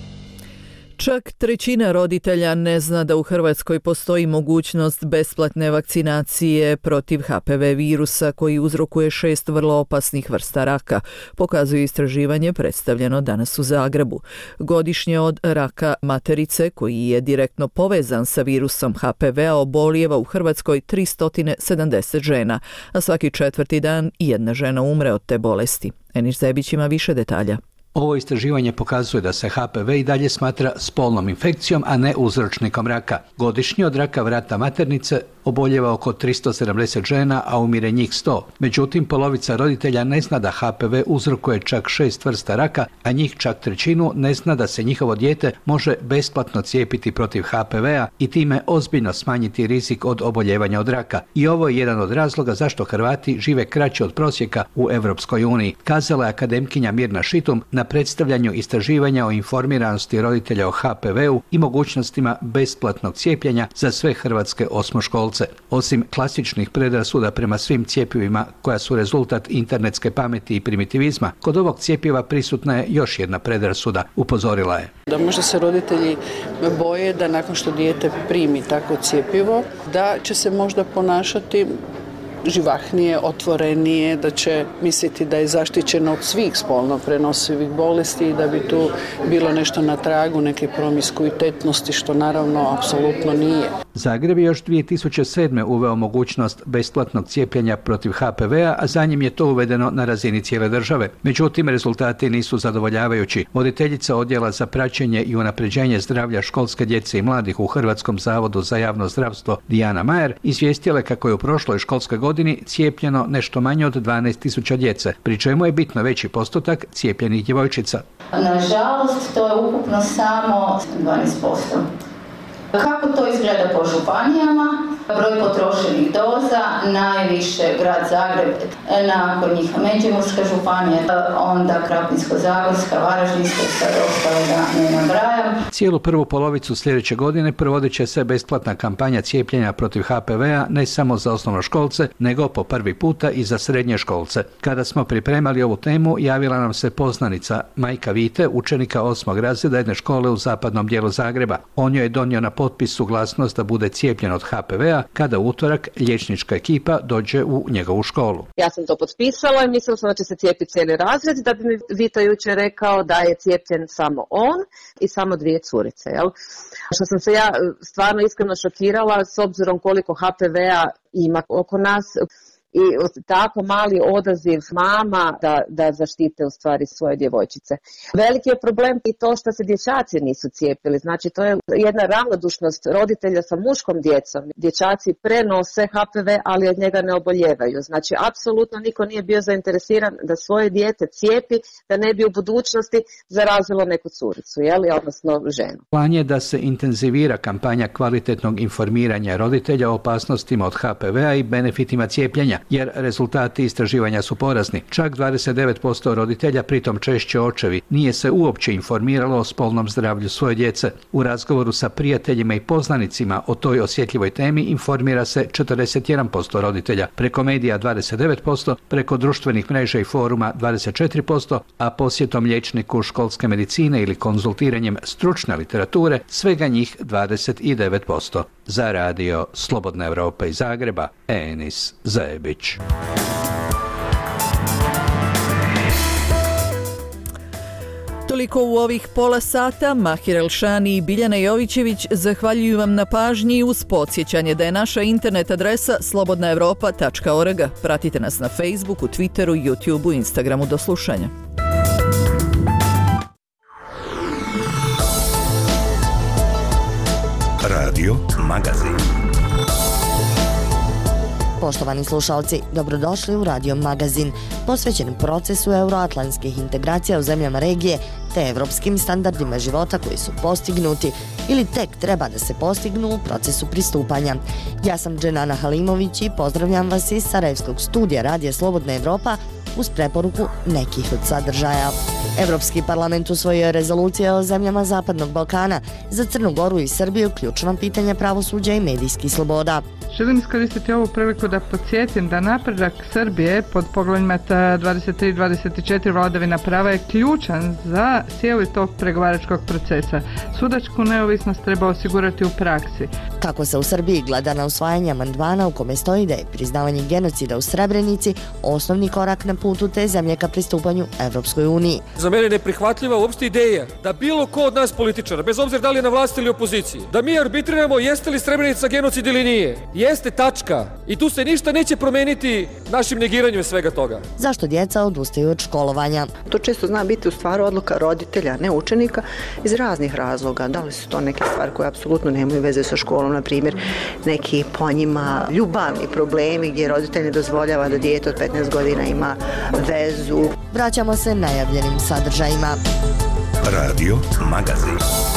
Čak trećina roditelja ne zna da u Hrvatskoj postoji mogućnost besplatne vakcinacije protiv H P V virusa koji uzrokuje šest vrlo opasnih vrsta raka, pokazuje istraživanje predstavljeno danas u Zagrebu. Godišnje od raka materice, koji je direktno povezan sa virusom H P V-a, obolijeva u Hrvatskoj tristo sedamdeset žena, a svaki četvrti dan jedna žena umre od te bolesti. Eniš Zebić ima više detalja. Ovo istraživanje pokazuje da se H P V i dalje smatra spolnom infekcijom, a ne uzročnikom raka. Godišnje od raka vrata maternice oboljeva oko tristo sedamdeset žena, a umire njih sto. Međutim, polovica roditelja ne zna da H P V uzrokuje čak šest vrsta raka, a njih čak trećinu ne zna da se njihovo dijete može besplatno cijepiti protiv H P V-a i time ozbiljno smanjiti rizik od oboljevanja od raka. I ovo je jedan od razloga zašto Hrvati žive kraće od prosjeka u Evropskoj uniji, kazala je akademkinja Mirna Šitum na predstavljanju istraživanja o informiranosti roditelja o H P V-u i mogućnostima besplatnog cijepljenja za sve hrvatske osmoškolce. Osim klasičnih predrasuda prema svim cjepivima koja su rezultat internetske pameti i primitivizma, kod ovog cjepiva prisutna je još jedna predrasuda, upozorila je. Da možda se roditelji boje da nakon što dijete primi takvo cjepivo, da će se možda ponašati živahnije, otvorenije, da će misliti da je zaštićeno od svih spolno prenosivih bolesti i da bi tu bilo nešto na tragu neke promiskuitetnosti, što naravno apsolutno nije. Zagreb je još dvije tisuće sedme uveo mogućnost besplatnog cijepljenja protiv H P V-a, a za njim je to uvedeno na razini cijele države. Međutim, rezultati nisu zadovoljavajući. Voditeljica odjela za praćenje i unapređenje zdravlja školske djece i mladih u Hrvatskom zavodu za javno zdravstvo Dijana Majer izvijestila je kako je u prošloj školskoj godini cijepljeno nešto manje od dvanaest tisuća djece, pri čemu je bitno veći postotak cijepljenih djevojčica. Nažalost, to je ukupno samo dvanaest posto. Kako to izgleda po županijama? Broj potrošenih doza, najviše grad Zagreb, nakon njih Međimurska županija, onda Krapinsko-zagorska, Varaždinska, sad ostale da ne nabrajam. Cijelu prvu polovicu sljedeće godine provodit će se besplatna kampanja cijepljenja protiv H P V-a ne samo za osnovnoškolce, nego po prvi puta i za srednje školce. Kada smo pripremali ovu temu, javila nam se poznanica majka Vite, učenika osmog razreda jedne škole u zapadnom dijelu Zagreba. On joj je donio na potpis suglasnost da bude cijepljen od H P V-a kada u utorak liječnička ekipa dođe u njegovu školu. Ja sam to potpisala i mislila sam da će se cijepiti cijeli razred, da bi mi Vito jučer rekao da je cijepljen samo on i samo dvije curice. Jel? Što sam se ja stvarno iskreno šokirala s obzirom koliko H P V-a ima oko nas. i tako mali odaziv mama da, da zaštite u stvari svoje djevojčice. Veliki je problem i to što se dječaci nisu cijepili, znači to je jedna ravnodušnost roditelja sa muškom djecom. Dječaci prenose H P V, ali od njega ne oboljevaju. Znači, apsolutno niko nije bio zainteresiran da svoje dijete cijepi, da ne bi u budućnosti zarazilo neku curicu, jeli, odnosno ženu. Plan je da se intenzivira kampanja kvalitetnog informiranja roditelja o opasnostima od H P V-a i benefitima cijepljenja, jer rezultati istraživanja su porazni. Čak dvadeset devet posto roditelja, pritom češće očevi, nije se uopće informiralo o spolnom zdravlju svoje djece. U razgovoru sa prijateljima i poznanicima o toj osjetljivoj temi informira se četrdeset jedan posto roditelja, preko medija dvadeset devet posto, preko društvenih mreža i foruma dvadeset četiri posto, a posjetom liječniku školske medicine ili konzultiranjem stručne literature svega njih dvadeset devet posto. Za radio Slobodna Evropa iz Zagreba, Enis Zajebić. Toliko u ovih pola sata. Mahir Elšani i Biljana Jovićević zahvaljuju vam na pažnji uz podsjećanje da je naša internet adresa slobodna evropa tačka org. Pratite nas na Facebooku, Twitteru, YouTubeu, Instagramu. Do slušanja. Radio Magazin. Poštovani slušalci, dobrodošli u Radio Magazin, posvećen procesu euroatlantskih integracija u zemljama regije te evropskim standardima života koji su postignuti ili tek treba da se postignu u procesu pristupanja. Ja sam Dženana Halimović i pozdravljam vas iz Sarajevskog studija Radija Slobodna Evropa uz preporuku nekih od sadržaja. Evropski parlament usvojio je rezolucije o zemljama Zapadnog Balkana, za Crnu Goru i Srbiju ključna pitanja pravosuđa i medijskih sloboda. Želim iskoristiti ovu priliku da podsjetim da napredak Srbije pod poglavljima dvadeset tri i dvadeset četiri vladavina prava je ključan za cijeli tok pregovaračkog procesa. Sudačku neovisnost treba osigurati u praksi. Kako se u Srbiji gleda na usvajanje amandmana u kome stoji da je priznavanje genocida u Srebrenici osnovni korak na putu te zemlje ka pristupanju Evropskoj uniji. Za mene je neprihvatljiva uopšte ideja da bilo ko od nas političara, bez obzira da li je na vlasti ili opoziciji, da mi arbitriramo jeste li Srebrenica genocid ili nije. Jeste, tačka. I tu se ništa neće promeniti našim negiranjem svega toga. Zašto djeca odustaju od školovanja? To često zna biti u stvari odluka roditelja, ne učenika, iz raznih razloga. Da li su to neke stvari koje apsolutno nemaju veze sa školom, na primjer neki po njima ljubavni problemi gdje roditelj ne dozvoljava da dijete od petnaest godina ima vezu. Vraćamo se najavljenim sadržajima. Radio Magazin.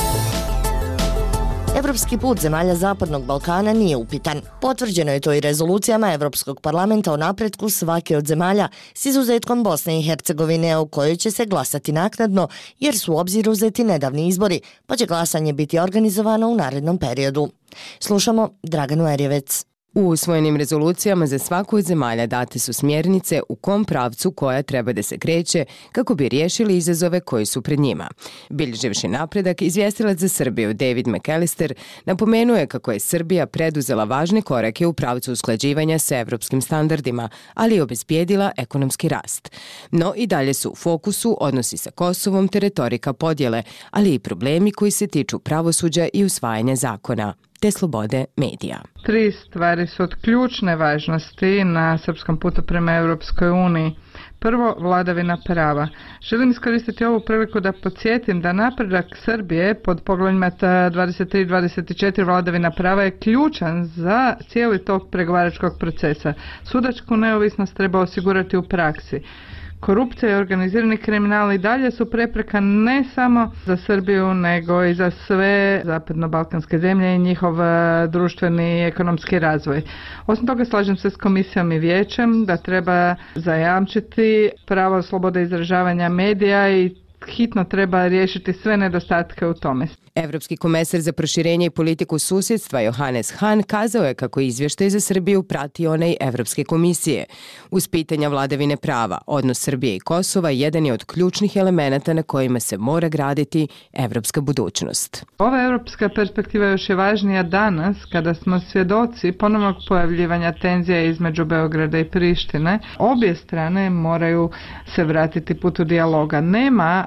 Evropski put zemalja Zapadnog Balkana nije upitan. Potvrđeno je to i rezolucijama Evropskog parlamenta o napretku svake od zemalja s izuzetkom Bosne i Hercegovine, u kojoj će se glasati naknadno jer su u obzir uzeti nedavni izbori, pa će glasanje biti organizovano u narednom periodu. Slušamo Draganu Erjevec. U usvojenim rezolucijama za svaku od zemalja date su smjernice u kom pravcu koja treba da se kreće kako bi riješili izazove koji su pred njima. Bilježivši napredak, izvjestilac za Srbiju David McAllister napomenuo je kako je Srbija preduzela važne korake u pravcu usklađivanja sa evropskim standardima, ali i obezbijedila ekonomski rast. No i dalje su u fokusu odnosi sa Kosovom te retorika podjele, ali i problemi koji se tiču pravosuđa i usvajanja zakona te slobode medija. Tri stvari su od ključne važnosti na srpskom putu prema Europskoj uniji. Prvo, vladavina prava. Želim iskoristiti ovu priliku da podsjetim da napredak Srbije pod poglavljima dvadeset tri i dvadeset četiri vladavina prava je ključan za cijeli tok pregovaračkog procesa. Sudačku neovisnost treba osigurati u praksi. Korupcija i organizirani kriminal i dalje su prepreka ne samo za Srbiju, nego i za sve zapadno-balkanske zemlje i njihov društveni i ekonomski razvoj. Osim toga, slažem se s komisijom i vijećem da treba zajamčiti pravo slobode izražavanja medija i hitno treba riješiti sve nedostatke u tome. Evropski komesar za proširenje i politiku susjedstva Johannes Hahn kazao je kako izvještaj za Srbiju prati onaj Evropske komisije. Uz pitanja vladavine prava, odnos Srbije i Kosova jedan je od ključnih elemenata na kojima se mora graditi evropska budućnost. Ova evropska perspektiva još je važnija danas kada smo svjedoci ponovnog pojavljivanja tenzija između Beograda i Prištine. Obje strane moraju se vratiti putu dijaloga. Nema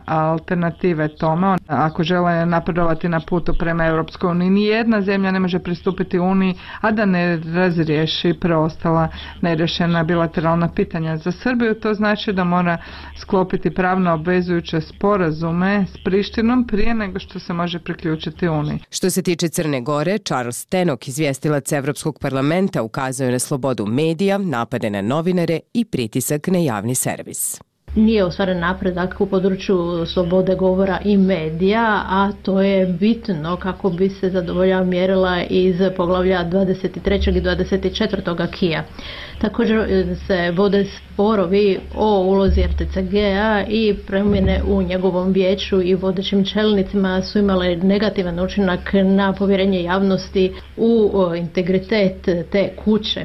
alternative tome. Ako žele napredovati na putu prema Europskoj uniji, nijedna zemlja ne može pristupiti Uniji, a da ne razriješi preostala nerješena bilateralna pitanja. Za Srbiju to znači da mora sklopiti pravno obvezujuće sporazume s Prištinom prije nego što se može priključiti Uniji. Što se tiče Crne Gore, Charles Tenok, izvjestilac Evropskog parlamenta, ukazuje na slobodu medija, napade na novinare i pritisak na javni servis. Nije ostvaren napredak u području slobode govora i medija, a to je bitno kako bi se zadovoljava mjerila iz poglavlja dvadeset tri. i dvadeset četiri. akija. Također se vode sporovi o ulozi R T C G-a i promjene u njegovom vijeću i vodećim čelnicima su imale negativan učinak na povjerenje javnosti u integritet te kuće.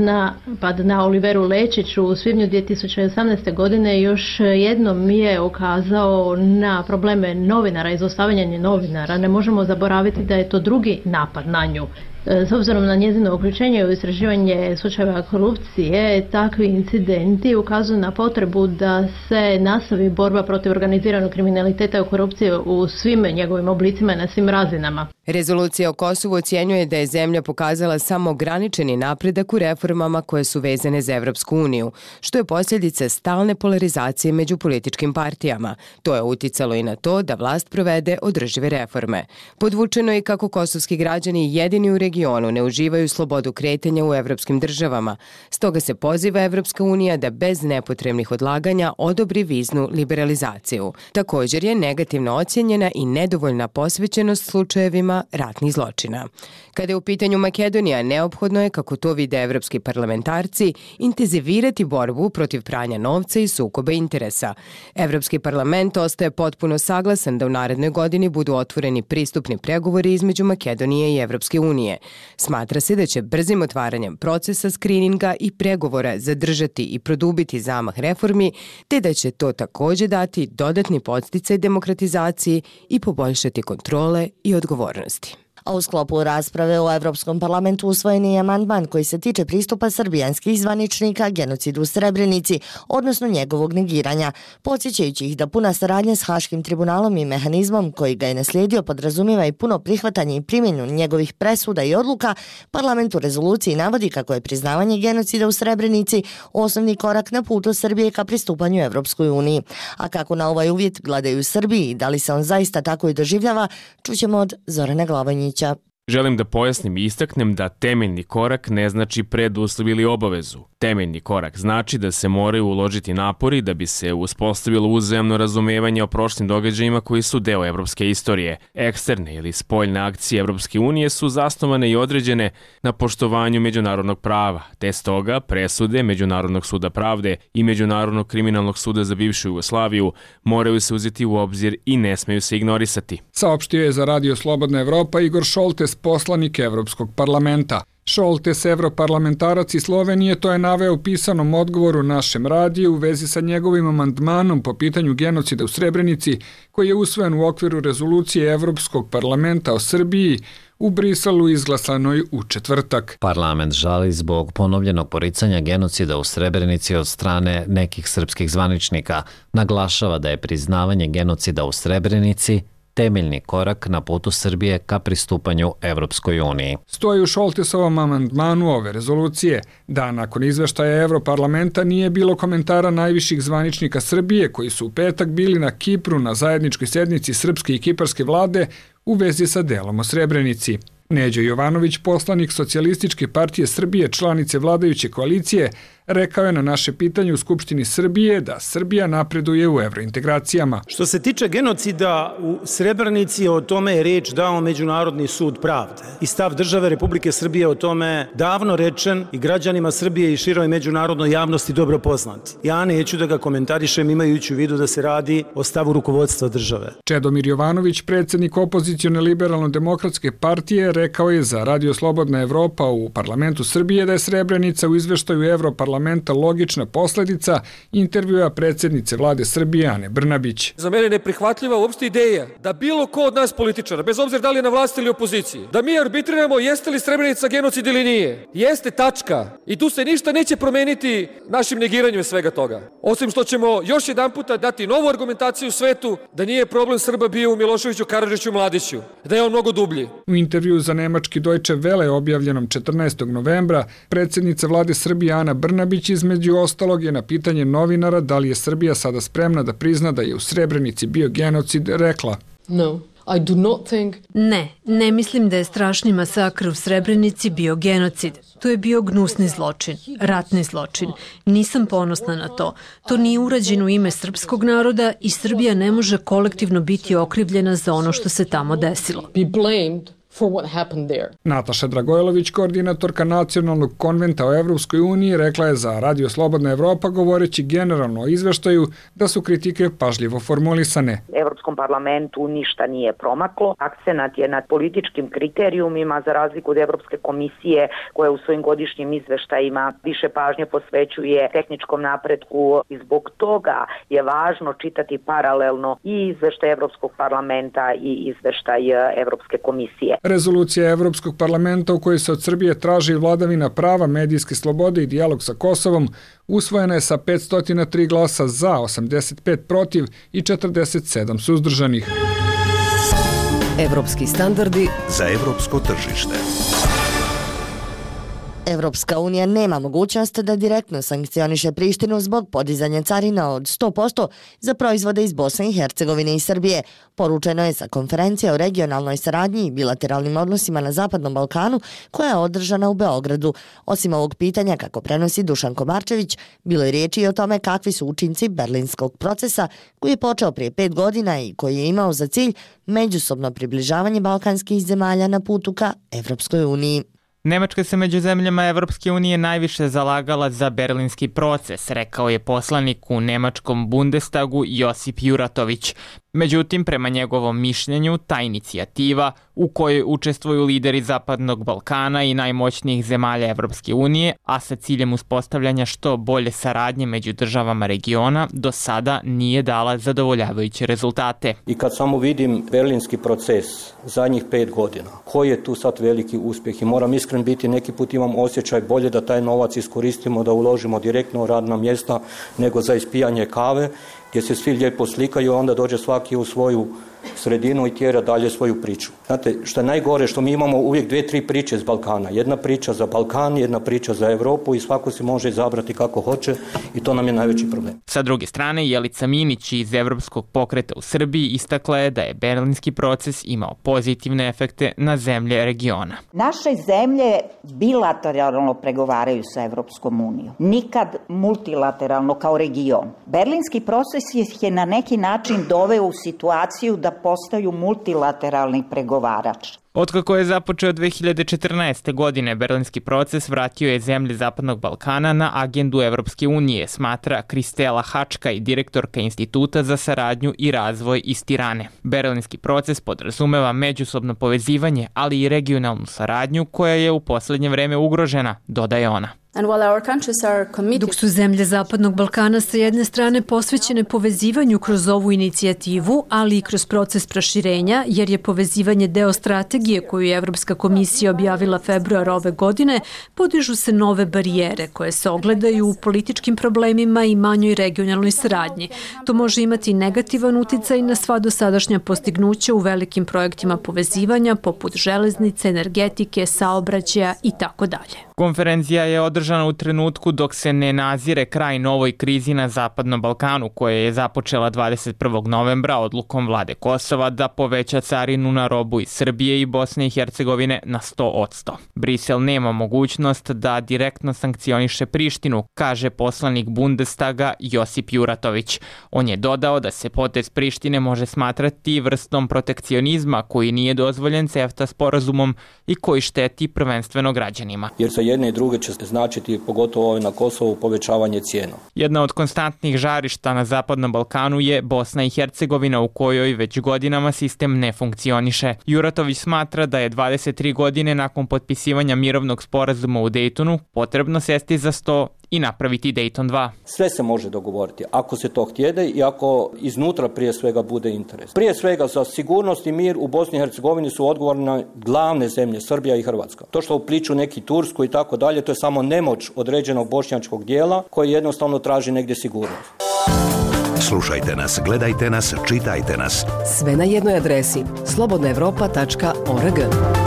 Napad na Oliveru Lečiću u svibnju dvije tisuće osamnaeste. godine još jednom je ukazao na probleme novinara i zlostavljanje novinara. Ne možemo zaboraviti da je to drugi napad na nju. S obzirom na njezino uključenje u istraživanje slučajeva korupcije, takvi incidenti ukazuju na potrebu da se nastavi borba protiv organiziranog kriminaliteta i korupcije u svim njegovim oblicima i na svim razinama. Rezolucija o Kosovu ocjenjuje da je zemlja pokazala samo ograničeni napredak u reformama koje su vezane za Evropsku uniju, što je posljedica stalne polarizacije među političkim partijama. To je uticalo i na to da vlast provede održive reforme. Podvučeno je kako kosovski građani jedini u regionu ne uživaju slobodu kretanja u evropskim državama. Stoga se poziva Evropska unija da bez nepotrebnih odlaganja odobri viznu liberalizaciju. Također je negativno ocjenjena i nedovoljna posvećenost slučajevima ratnih zločina. Kada je u pitanju Makedonija, neophodno je, kako to vide evropski parlamentarci, intenzivirati borbu protiv pranja novca i sukoba interesa. Evropski parlament ostaje potpuno saglasan da u narednoj godini budu otvoreni pristupni pregovori između Makedonije i Evropske unije. Smatra se da će brzim otvaranjem procesa skrininga i pregovora zadržati i produbiti zamah reformi, te da će to također dati dodatni podsticaj demokratizaciji i poboljšati kontrole i odgovornosti. A u sklopu rasprave u Evropskom parlamentu usvojen je amandman koji se tiče pristupa srbijanskih zvaničnika genocidu u Srebrenici, odnosno njegovog negiranja, podsjećajući ih da puna saradnja s Haškim tribunalom i mehanizmom koji ga je naslijedio podrazumijeva i puno prihvatanje i primjenu njegovih presuda i odluka. Parlament u rezoluciji navodi kako je priznavanje genocida u Srebrenici osnovni korak na putu Srbije ka pristupanju Evropskoj uniji. A kako na ovaj uvjet gledaju u Srbiji i da li se on zaista tako i doživljava, čućemo od Zorana Glavanjića. Želim da pojasnim i istaknem da temeljni korak ne znači preduslov ili obavezu. Temeljni korak znači da se moraju uložiti napori da bi se uspostavilo uzajamno razumevanje o prošlim događajima koji su deo evropske istorije. Eksterne ili spoljne akcije Evropske unije su zasnovane i određene na poštovanju međunarodnog prava, te stoga presude Međunarodnog suda pravde i Međunarodnog kriminalnog suda za bivšu Jugoslaviju moraju se uzeti u obzir i ne smeju se ignorisati. Saopštio je za Radio Slobodna Evropa Igor Šoltes, poslanik Evropskog parlamenta. Šoltes, evroparlamentarac iz Slovenije, to je naveo u pisanom odgovoru našem radiju u vezi sa njegovim amandmanom po pitanju genocida u Srebrenici, koji je usvojen u okviru rezolucije Evropskog parlamenta o Srbiji u Briselu izglasanoj u četvrtak. Parlament žali zbog ponovljenog poricanja genocida u Srebrenici od strane nekih srpskih zvaničnika. Naglašava da je priznavanje genocida u Srebrenici temeljni korak na putu Srbije ka pristupanju Evropskoj uniji. Stoji u Šoltesovom amandmanu ove rezolucije da nakon izveštaja Evroparlamenta nije bilo komentara najviših zvaničnika Srbije koji su u petak bili na Kipru na zajedničkoj sednici srpske i kiparske vlade u vezi sa delom o Srebrenici. Neđo Jovanović, poslanik Socijalističke partije Srbije, članice vladajuće koalicije, rekao je na naše pitanje u Skupštini Srbije da Srbija napreduje u evrointegracijama. Što se tiče genocida u Srebrenici, o tome je reč dao Međunarodni sud pravde. I stav države Republike Srbije o tome davno rečen i građanima Srbije i široj međunarodnoj javnosti dobro poznat. Ja neću da ga komentarišem imajući u vidu da se radi o stavu rukovodstva države. Čedomir Jovanović, predsjednik opozicione liberalno-demokratske partije, rekao je za Radio Slobodna Evropa u parlamentu Srbije da je Srebrenica u izveštaju Evroparlamenta parlamenta logična posledica intervjua predsjednice vlade Srbije Ane Brnabić. Za mene neprihvatljiva uopšte ideja da bilo ko od nas političara, bez obzira da li je na vlasti ili opoziciji, da mi arbitriramo jeste li Srebrenica genocid ili nije. Jeste, tačka. I tu se ništa neće promeniti našim negiranjem svega toga. Osim što ćemo još jedan puta dati novu argumentaciju svetu da nije problem Srba bio u Miloševiću, Karadžiću i Mladiću, da je on mnogo dublji. U intervju za nemački Deutsche Welle objavljenom četrnaestog novembra, predsjednica vlade Srbije Ana Brnabić između ostalog je na pitanje novinara da li je Srbija sada spremna da prizna da je u Srebrenici bio genocid rekla: No. I do not think... Ne, ne mislim da je strašni masakr u Srebrenici bio genocid. To je bio gnusni zločin, ratni zločin. Nisam ponosna na to. To nije urađeno u ime srpskog naroda i Srbija ne može kolektivno biti okrivljena za ono što se tamo desilo. Be blamed for what happened there. Nataša Dragojlović, koordinatorka Nacionalnog konventa o Evropskoj uniji, rekla je za Radio Slobodna Evropa, govoreći generalno o izveštaju, da su kritike pažljivo formulisane. Evropskom parlamentu ništa nije promaklo. Akcenat je nad političkim kriterijumima za razliku od Evropske komisije koja u svojim godišnjim izveštajima više pažnje posvećuje tehničkom napretku i zbog toga je važno čitati paralelno i izveštaj Evropskog parlamenta i izveštaj Evropske komisije. Rezolucija Evropskog parlamenta u kojoj se od Srbije traži vladavina prava, medijske slobode i dijalog sa Kosovom usvojena je sa petsto tri glasa za, osamdeset pet protiv i četrdeset sedam suzdržanih. Evropski standardi za evropsko tržište. Evropska unija nema mogućnost da direktno sankcioniše Prištinu zbog podizanja carina od sto posto za proizvode iz Bosne i Hercegovine i Srbije. Poručeno je sa konferencije o regionalnoj saradnji i bilateralnim odnosima na Zapadnom Balkanu koja je održana u Beogradu. Osim ovog pitanja, kako prenosi Dušan Komarčević, bilo je riječi i o tome kakvi su učinci berlinskog procesa koji je počeo prije pet godina i koji je imao za cilj međusobno približavanje balkanskih zemalja na putu ka Evropskoj uniji. Nemačka se među zemljama Evropske unije najviše zalagala za berlinski proces, rekao je poslanik u nemačkom Bundestagu Josip Juratović. Međutim, prema njegovom mišljenju, ta inicijativa u kojoj učestvuju lideri Zapadnog Balkana i najmoćnijih zemalja Evropske unije, a sa ciljem uspostavljanja što bolje saradnje među državama regiona, do sada nije dala zadovoljavajuće rezultate. I kad samo vidim berlinski proces zadnjih pet godina, koji je tu sad veliki uspjeh i moram iskren biti, neki put imam osjećaj bolje da taj novac iskoristimo, da uložimo direktno u radna mjesta nego za ispijanje kave, gdje se svi lijepo slikaju, onda dođe svaki u svoju sredinu i tjera dalje svoju priču. Znate, što je najgore, što mi imamo uvijek dvije, tri priče iz Balkana. Jedna priča za Balkan, jedna priča za Europu i svako se može izabrati kako hoće i to nam je najveći problem. Sa druge strane, Jelica Minić iz Evropskog pokreta u Srbiji istakla je da je berlinski proces imao pozitivne efekte na zemlje regiona. Naše zemlje bilateralno pregovaraju sa Evropskom unijom, nikad multilateralno kao region. Berlinski proces ih je na neki način doveo u situaciju da postaju multilateralni pregovarač. Otkako je započeo dve hiljade četrnaeste. godine, berlinski proces vratio je zemlje Zapadnog Balkana na agendu Evropske unije, smatra Kristela Hačka i direktorka Instituta za saradnju i razvoj iz Tirane. Berlinski proces podrazumeva međusobno povezivanje, ali i regionalnu saradnju koja je u posljednje vreme ugrožena, dodaje ona. Dok su zemlje Zapadnog Balkana sa jedne strane posvećene povezivanju kroz ovu inicijativu, ali i kroz proces proširenja, jer je povezivanje deo strategije koju je Evropska komisija objavila februara ove godine, podižu se nove barijere koje se ogledaju u političkim problemima i manjoj regionalnoj saradnji. To može imati negativan uticaj na sva dosadašnja postignuća u velikim projektima povezivanja, poput železnice, energetike, saobraćaja i tako dalje. Konferencija je održana u trenutku dok se ne nazire kraj novoj krizi na Zapadnom Balkanu, koja je započela dvadeset prvog novembra odlukom vlade Kosova da poveća carinu na robu iz Srbije i Bosne i Hercegovine na sto posto. Brisel nema mogućnost da direktno sankcioniše Prištinu, kaže poslanik Bundestaga Josip Juratović. On je dodao da se potez Prištine može smatrati vrstom protekcionizma koji nije dozvoljen CEFTA sporazumom i koji šteti prvenstveno građanima. Jer sa jedne i druge će značiti, pogotovo ovaj na Kosovu, povećavanje cijena. Jedna od konstantnih žarišta na Zapadnom Balkanu je Bosna i Hercegovina, u kojoj već godinama sistem ne funkcioniše. Juratović smatra da je dvadeset tri godine nakon potpisivanja mirovnog sporazuma u Dejtonu potrebno sesti za sto i napraviti Dayton dva. Sve se može dogovoriti ako se to htjede i ako iznutra prije svega bude interes. Prije svega za sigurnost i mir u Bosni i Hercegovini su odgovorne glavne zemlje, Srbija i Hrvatska. To što upliču neki Tursku i tako dalje, to je samo nemoć određenog bošnjačkog dijela koji jednostavno traži negdje sigurnost. Slušajte nas, gledajte nas, čitajte nas. Sve na jednoj adresi slobodna evropa tačka org.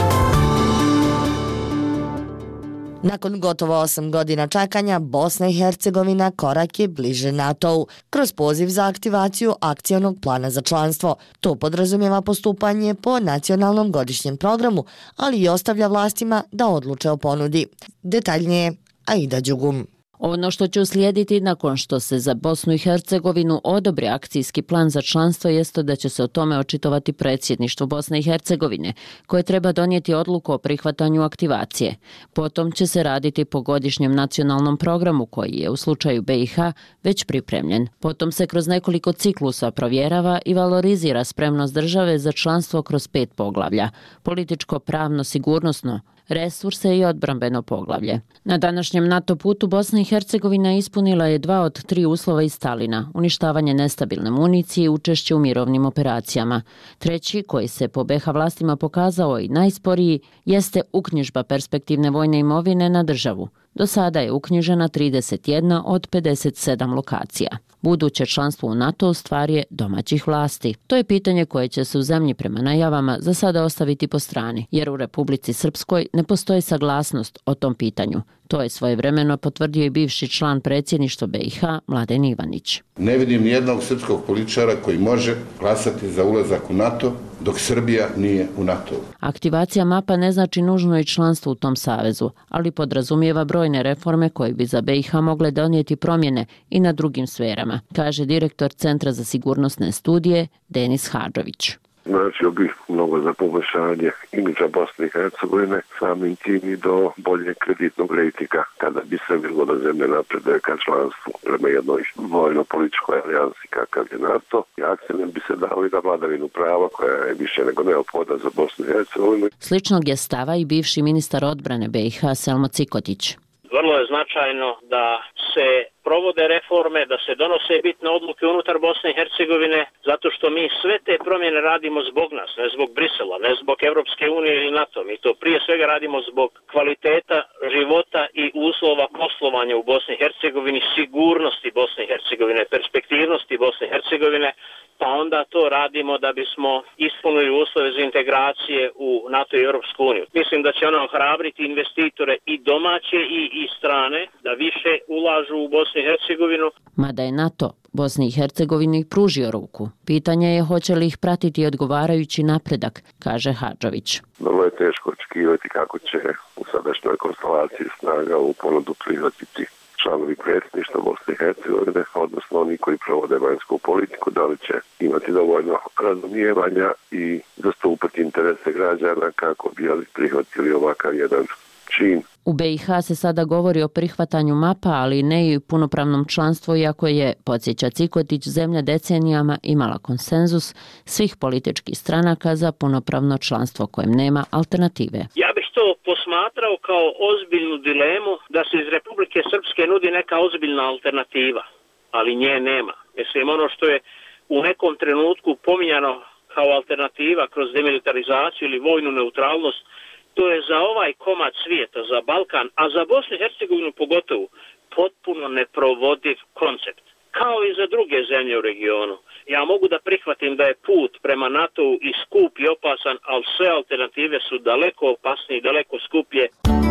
Nakon gotovo osam godina čekanja, Bosna i Hercegovina korak je bliže NATO-u kroz poziv za aktivaciju akcionog plana za članstvo. To podrazumijeva postupanje po nacionalnom godišnjem programu, ali i ostavlja vlastima da odluče o ponudi. Detaljnije, Aida Đugum. Ono što će uslijediti nakon što se za Bosnu i Hercegovinu odobri akcijski plan za članstvo jeste da će se o tome očitovati predsjedništvo Bosne i Hercegovine, koje treba donijeti odluku o prihvatanju aktivacije. Potom će se raditi po godišnjem nacionalnom programu koji je u slučaju B i H već pripremljen. Potom se kroz nekoliko ciklusa provjerava i valorizira spremnost države za članstvo kroz pet poglavlja: političko, pravno, sigurnosno, resurse i odbrambeno poglavlje. Na današnjem NATO putu Bosna i Hercegovina ispunila je dva od tri uslova iz Stalina: uništavanje nestabilne municije i učešće u mirovnim operacijama. Treći, koji se po B i H vlastima pokazao i najsporiji, jeste uknjižba perspektivne vojne imovine na državu. Do sada je uknjižena trideset jedna od pedeset sedam lokacija. Buduće članstvo u NATO stvar je domaćih vlasti. To je pitanje koje će se u zemlji prema najavama za sada ostaviti po strani, jer u Republici Srpskoj ne postoji saglasnost o tom pitanju. To je svojevremeno potvrdio i bivši član predsjedništva B i H Mladen Ivanić. Ne vidim nijednog srpskog političara koji može glasati za ulazak u NATO dok Srbija nije u NATO. Aktivacija mapa ne znači nužno i članstvo u tom savezu, ali podrazumijeva brojne reforme koje bi za B i H mogle donijeti promjene i na drugim sferama, kaže direktor Centra za sigurnosne studije Denis Hadžović. Značio bih mnogo za poboljšanje imidža Bosne i Hercegovine, samim tim i do bolje kreditnog rejtinga, kada bi se bilo da zemlje napreduje ka članstvu prema jednoj vojno-političkoj alijansi kakav je NATO. I akcent bi se dali na vladavinu prava koja je više nego neophodna za Bosnu i Hercegovinu. Sličnog je stava i bivši ministar odbrane B i H Selmo Cikotić. Vrlo je značajno da se provode reforme, da se donose bitne odluke unutar Bosne i Hercegovine, zato što mi sve te promjene radimo zbog nas, ne zbog Brisela, ne zbog Evropske unije ili NATO. Mi to prije svega radimo zbog kvaliteta života i uslova poslovanja u Bosni i Hercegovini, sigurnosti Bosne i Hercegovine, perspektivnosti Bosne i Hercegovine, pa onda to radimo da bismo ispunili uslove za integracije u NATO i Europsku uniju. Mislim da će ono ohrabriti investitore i domaće i, i strane da više ulažu u Bosnu i Hercegovinu. Mada je NATO Bosni i Hercegovini pružio ruku, pitanje je hoće li ih pratiti odgovarajući napredak, kaže Hadžović. Vrlo je teško očekivati kako će u sadašnjoj konstelaciji snaga u ponudu prihvatiti članovi predsjedništva Bosne i Hercegovine, odnosno oni koji provode vanjsku politiku, da li će imati dovoljno razumijevanja i zastupati interese građana kako bi prihvatili ovakav jedan čin. U B i H se sada govori o prihvatanju mapa, ali ne i punopravnom članstvu, iako je, podsjeća Cikotić, zemlja decenijama imala konsenzus svih političkih stranaka za punopravno članstvo kojem nema alternative. Ja bih to posmatrao kao ozbiljnu dilemu da se iz Republike Srpske nudi neka ozbiljna alternativa, ali nje nema. Mislim, ono što je u nekom trenutku pominjano kao alternativa kroz demilitarizaciju ili vojnu neutralnost, to je za ovaj komad svijeta, za Balkan, a za Bosnu i Hercegovinu pogotovo, potpuno neprovodiv koncept. Kao i za druge zemlje u regionu. Ja mogu da prihvatim da je put prema NATO-u i skup i opasan, ali sve alternative su daleko opasnije i daleko skuplje.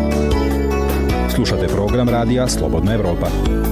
Slušate program radija Slobodna Evropa.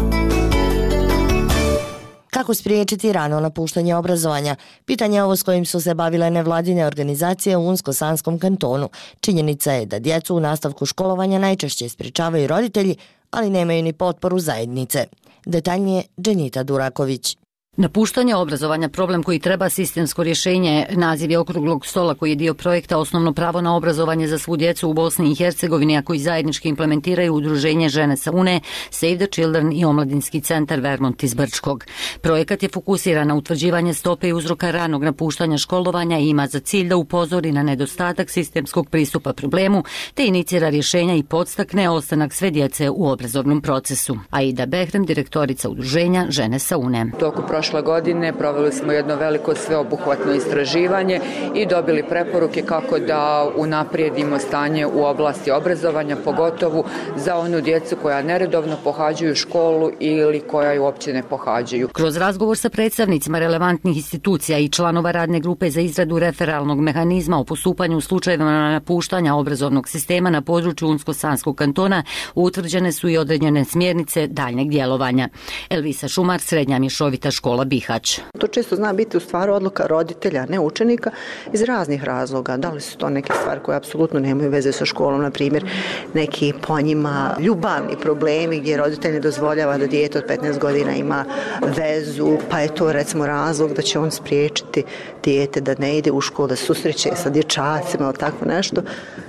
Kako spriječiti rano napuštanje obrazovanja? Pitanje je ovo s kojim su se bavile nevladine organizacije u Unsko-Sanskom kantonu. Činjenica je da djecu u nastavku školovanja najčešće sprječavaju roditelji, ali nemaju ni potporu zajednice. Detaljnije Dženita Duraković. Napuštanje obrazovanja, problem koji treba sistemsko rješenje, naziv je okruglog stola koji je dio projekta Osnovno pravo na obrazovanje za svu djecu u Bosni i Hercegovini, a koji zajednički implementiraju udruženje Žene sa UNE, Save the Children i Omladinski centar Vermont iz Brčkog. Projekat je fokusiran na utvrđivanje stope i uzroka ranog napuštanja školovanja i ima za cilj da upozori na nedostatak sistemskog pristupa problemu, te inicira rješenja i podstakne ostanak sve djece u obrazovnom procesu. Aida Behrem, direktorica udruženja Žene sa UNE. Toku prošle godine proveli smo jedno veliko sveobuhvatno istraživanje i dobili preporuke kako da unaprijedimo stanje u oblasti obrazovanja, pogotovo za onu djecu koja neredovno pohađaju školu ili koja ju uopće ne pohađaju. Kroz razgovor sa predstavnicima relevantnih institucija i članova radne grupe za izradu referalnog mehanizma o postupanju u slučajevima napuštanja obrazovnog sistema na području Unsko-Sanskog kantona utvrđene su i određene smjernice daljnjeg djelovanja. Elvisa Šumar, Srednja mješovita škola Bihać. To često zna biti u stvari odluka roditelja, ne učenika, iz raznih razloga. Da li su to neke stvari koje apsolutno nemaju veze sa školom, na primjer neki po njima ljubavni problemi gdje roditelj ne dozvoljava da dijete od petnaest godina ima vezu, pa je to recimo razlog da će on spriječiti dijete da ne ide u školu, da se susreće sa dječacima ili tako nešto.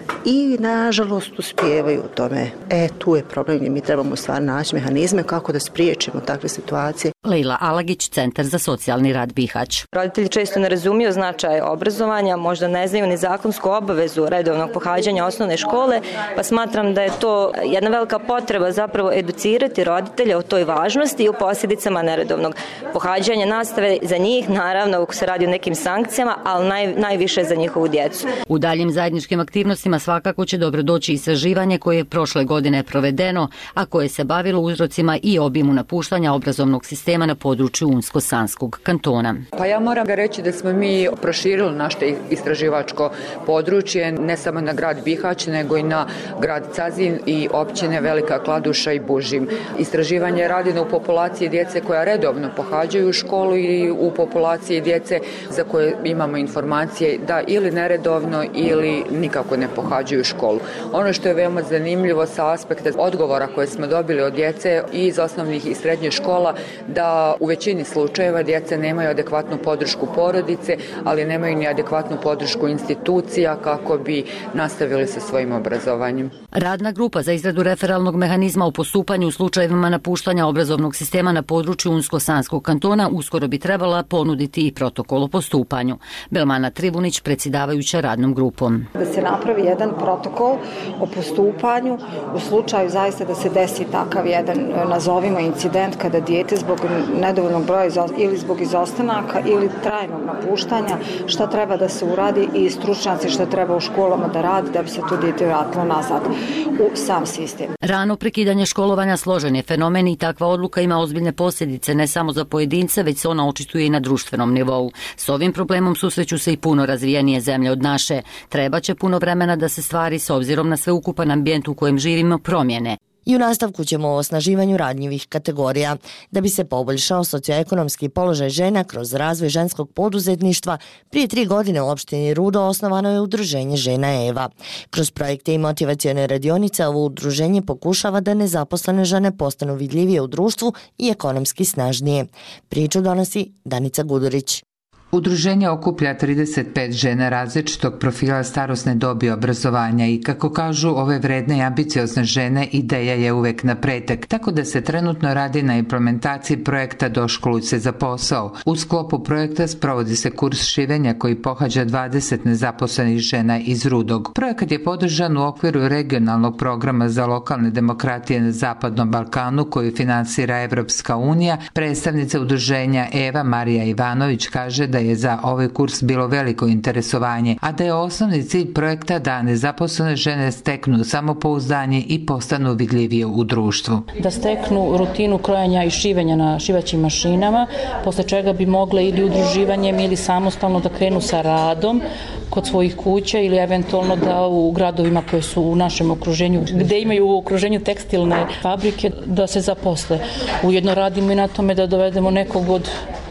I nažalost uspijevaju u tome. E, tu je problem gdje mi trebamo stvar naći mehanizme kako da spriječimo takve situacije. Lejla Alagić, Centar za socijalni rad Bihać. Roditelji često ne razumiju značaj obrazovanja, možda ne znaju ni zakonsku obavezu redovnog pohađanja osnovne škole, pa smatram da je to jedna velika potreba zapravo educirati roditelje o toj važnosti i o posljedicama neredovnog pohađanja nastave za njih, naravno ako se radi o nekim sankcijama, ali naj, najviše za njihovu djecu. U daljim zajedničkim aktivnostima svakako će dobro doći istraživanje koje je prošle godine provedeno, a koje se bavilo uzrocima i obimu napuštanja obrazovnog sistema na području Unsko-Sanskog kantona. Pa ja moram ga reći da smo mi proširili naše istraživačko područje ne samo na grad Bihać, nego i na grad Cazin i općine Velika Kladuša i Bužim. Istraživanje je radeno u populaciji djece koja redovno pohađaju školu i u populaciji djece za koje imamo informacije da ili neredovno ili nikako ne pohađaju školu. Ono što je veoma zanimljivo sa aspekta odgovora koje smo dobili od djece i iz osnovnih i srednjih škola, da u većini slučajeva djeca nemaju adekvatnu podršku porodice, ali nemaju ni adekvatnu podršku institucija kako bi nastavili sa svojim obrazovanjem. Radna grupa za izradu referalnog mehanizma o postupanju u slučajevima napuštanja obrazovnog sistema na području Unsko-Sanskog kantona uskoro bi trebala ponuditi i protokol o postupanju. Belmana Trivunić, predsjedavajuća radnom grupom. Da se napravi jedan protokol o postupanju u slučaju zaista da se desi takav jedan, nazovimo, incident kada dijete zbog nedovoljnog broja ili zbog izostanaka ili trajnog napuštanja, šta treba da se uradi i stručnjaci šta treba u školama da radi da bi se to dijete vratilo nazad u sam sistem. Rano prekidanje školovanja složen je fenomen i takva odluka ima ozbiljne posljedice ne samo za pojedince, već se ona očituje i na društvenom nivou. S ovim problemom susreću se i puno razvijenije zemlje od naše. Treba će puno vremena da se stvari s obzirom na sveukupan ambijent u kojem živimo promjene. I u nastavku ćemo o osnaživanju ranjivih kategorija. Da bi se poboljšao socioekonomski položaj žena kroz razvoj ženskog poduzetništva, prije tri godine u opštini Rudo osnovano je udruženje Žena Eva. Kroz projekte i motivacione radionice ovo udruženje pokušava da nezaposlene žene postanu vidljivije u društvu i ekonomski snažnije. Priču donosi Danica Gudurić. Udruženje okuplja trideset pet žena različitog profila, starosne dobi, obrazovanja i, kako kažu ove vredne i ambiciozne žene, ideja je uvek na pretek, tako da se trenutno radi na implementaciji projekta Doškoluj se za posao. U sklopu projekta sprovodi se kurs šivenja koji pohađa dvadeset nezaposlenih žena iz Rudog. Projekat je podržan u okviru regionalnog programa za lokalne demokratije na Zapadnom Balkanu koju finansira Evropska unija. Predstavnica udruženja Eva Marija Ivanović kaže da je za ovaj kurs bilo veliko interesovanje, a da je osnovni cilj projekta da nezaposlene žene steknu samopouzdanje i postanu vidljivije u društvu. Da steknu rutinu krojanja i šivenja na šivaćim mašinama, posle čega bi mogle ili udruživanjem ili samostalno da krenu sa radom kod svojih kuća ili eventualno da u gradovima koje su u našem okruženju, gde imaju u okruženju tekstilne fabrike, da se zaposle. Ujedno radimo i na tome da dovedemo nekog od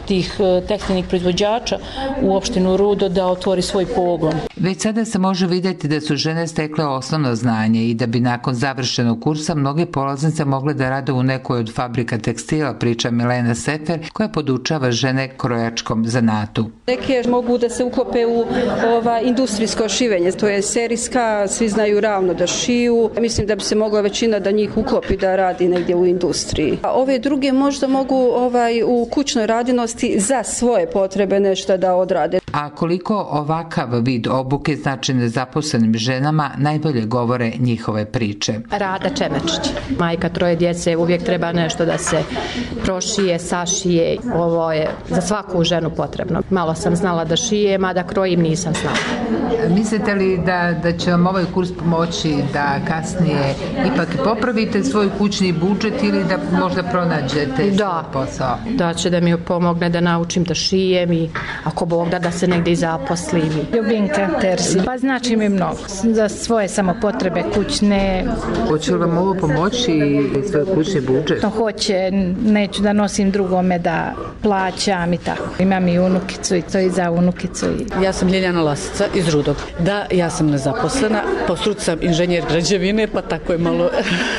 tih tekstilnih proizvođača u opštinu Rudo da otvori svoj pogon. Već sada se može vidjeti da su žene stekle osnovno znanje i da bi nakon završenog kursa mnoge polaznice mogle da rade u nekoj od fabrika tekstila, priča Milena Sefer, koja podučava žene krojačkom zanatu. Neke mogu da se uklope u ova industrijsko šivenje, to je serijska, svi znaju ravno da šiju. Mislim da bi se mogla većina da njih uklopi da radi negdje u industriji. A ove druge možda mogu ovaj u kućnoj radinosti za svoje potrebe nešto da odrade. A koliko ovakav vid obuke znači nezaposlenim ženama, najbolje govore njihove priče. Rada Čemečić. Majka troje djece, uvijek treba nešto da se prošije, sašije. Ovo je za svaku ženu potrebno. Malo sam znala da šijem, a da krojim nisam znala. Mislite li da, da će vam ovaj kurs pomoći da kasnije ipak popravite svoj kućni budžet ili da možda pronađete da, svoj posao? Da će da mi pomogne da naučim da šijem i ako Bog da da se negdje i zaposlim. Ljubinka Tersi. Pa znači mi mnogo. Za svoje samopotrebe kućne. Hoće li vam ovo pomoći i svoj kućni budžet? To hoće. Neću da nosim drugome da plaćam i tako. Imam i unukicu i to i za unukicu. Ja sam Ljeljana Lasica iz Rudog. Da, ja sam nezaposlena. Po struci sam inženjer građevine, pa tako je malo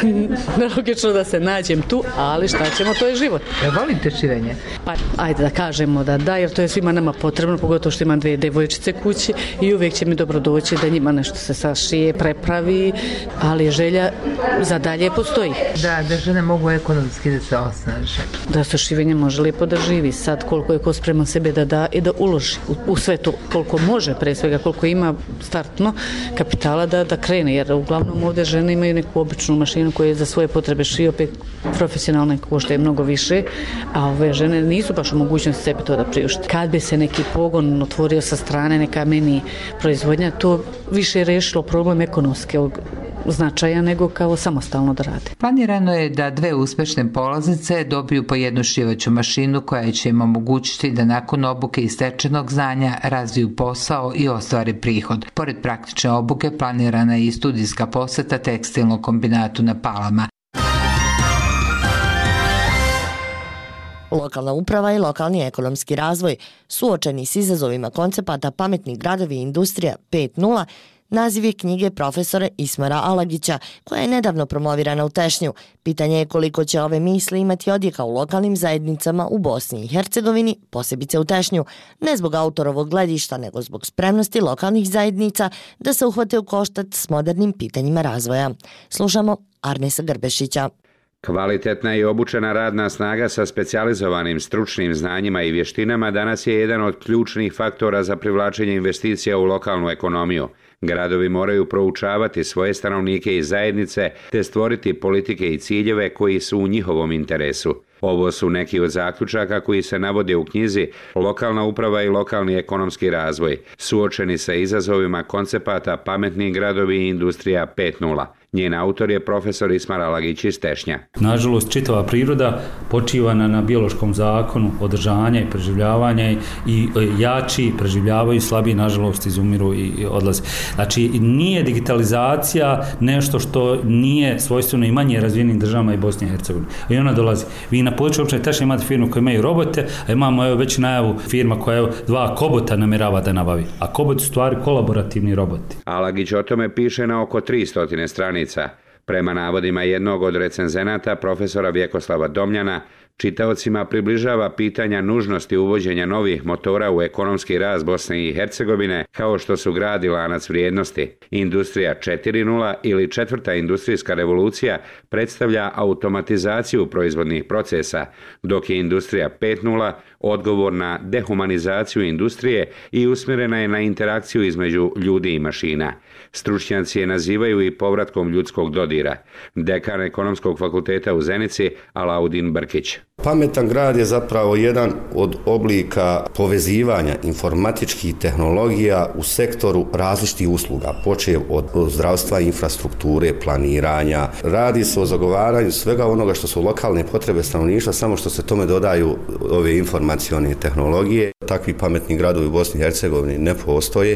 nelogično da se nađem tu, ali šta ćemo, to je život. Ja volite šivenje? Pa ajde da kažemo da da, jer to je svima nama potrebno, pogotovo što imam dvije devojčice kući i uvijek će mi dobro doći da njima nešto se sašije, prepravi, ali želja za dalje postoji. Da, da žene mogu ekonomski da se osnaže. Da se šivenje može lijepo da živi, sad koliko je ko spreman sebe da da i da uloži u, u sve to, koliko može, pre svega koliko ima startno kapitala da, da krene, jer uglavnom ovdje žene imaju neku običnu mašinu koja je za svoje potrebe šije, opet profesionalne košta mnogo više, a ove žene nisu baš u mogućnosti sebi to da priušte. Kad bi se neki pogon otvorio sa strane, neka mini proizvodnja, to više je rešilo problem ekonomskog značaja nego kao samostalno da rade. Planirano je da dve uspešne polaznice dobiju po jednu šivaću mašinu koja će im omogućiti da nakon obuke i stečenog znanja razviju posao i ostvare prihod. Pored praktične obuke planirana je i studijska poseta tekstilnog kombinatu na Palama. Lokalna uprava i lokalni ekonomski razvoj, suočeni s izazovima koncepata Pametni gradovi i industrija pet nula, naziv je knjige profesora Ismara Alagića, koja je nedavno promovirana u Tešnju. Pitanje je koliko će ove misli imati odjeka u lokalnim zajednicama u Bosni i Hercegovini, posebice u Tešnju, ne zbog autorovog gledišta, nego zbog spremnosti lokalnih zajednica da se uhvate u koštac s modernim pitanjima razvoja. Slušamo Arnesa Grbešića. Kvalitetna i obučena radna snaga sa specijalizovanim stručnim znanjima i vještinama danas je jedan od ključnih faktora za privlačenje investicija u lokalnu ekonomiju. Gradovi moraju proučavati svoje stanovnike i zajednice te stvoriti politike i ciljeve koji su u njihovom interesu. Ovo su neki od zaključaka koji se navode u knjizi Lokalna uprava i lokalni ekonomski razvoj, suočeni sa izazovima koncepata Pametni gradovi i industrija pet nula. Njen autor je profesor Ismar Alagić iz Tešnja. Nažalost, čitava priroda počiva na, na biološkom zakonu održanja i preživljavanja i jači preživljavaju, slabiji nažalost izumiru i odlaze. Znači, nije digitalizacija nešto što nije svojstveno i manje razvijenim državama i Bosni i Hercegovini. I ona dolazi. Vi na području općine Tešnja imate firmu koje imaju robote, a imamo evo, već najavu firma koja evo, dva kobota namjerava da nabavi. A kobot su stvari kolaborativni roboti. Alagić o tome piše na oko tristo stranica. Prema navodima jednog od recenzenata, profesora Vjekoslava Domljana, čitaocima približava pitanja nužnosti uvođenja novih motora u ekonomski rast Bosne i Hercegovine, kao što su grad i lanac vrijednosti. Industrija četiri nula ili četvrta industrijska revolucija predstavlja automatizaciju proizvodnih procesa, dok je industrija pet nula odgovor na dehumanizaciju industrije i usmjerena je na interakciju između ljudi i mašina. Stručnjaci je nazivaju i povratkom ljudskog dodira. Dekan Ekonomskog fakulteta u Zenici, Alaudin Brkić. Pametan grad je zapravo jedan od oblika povezivanja informatičkih tehnologija u sektoru različitih usluga, počev od zdravstva, infrastrukture, planiranja. Radi se o zagovaranju svega onoga što su lokalne potrebe stanovništva, samo što se tome dodaju ove informacione tehnologije. Takvi pametni gradovi u Bosni i Hercegovini ne postoje.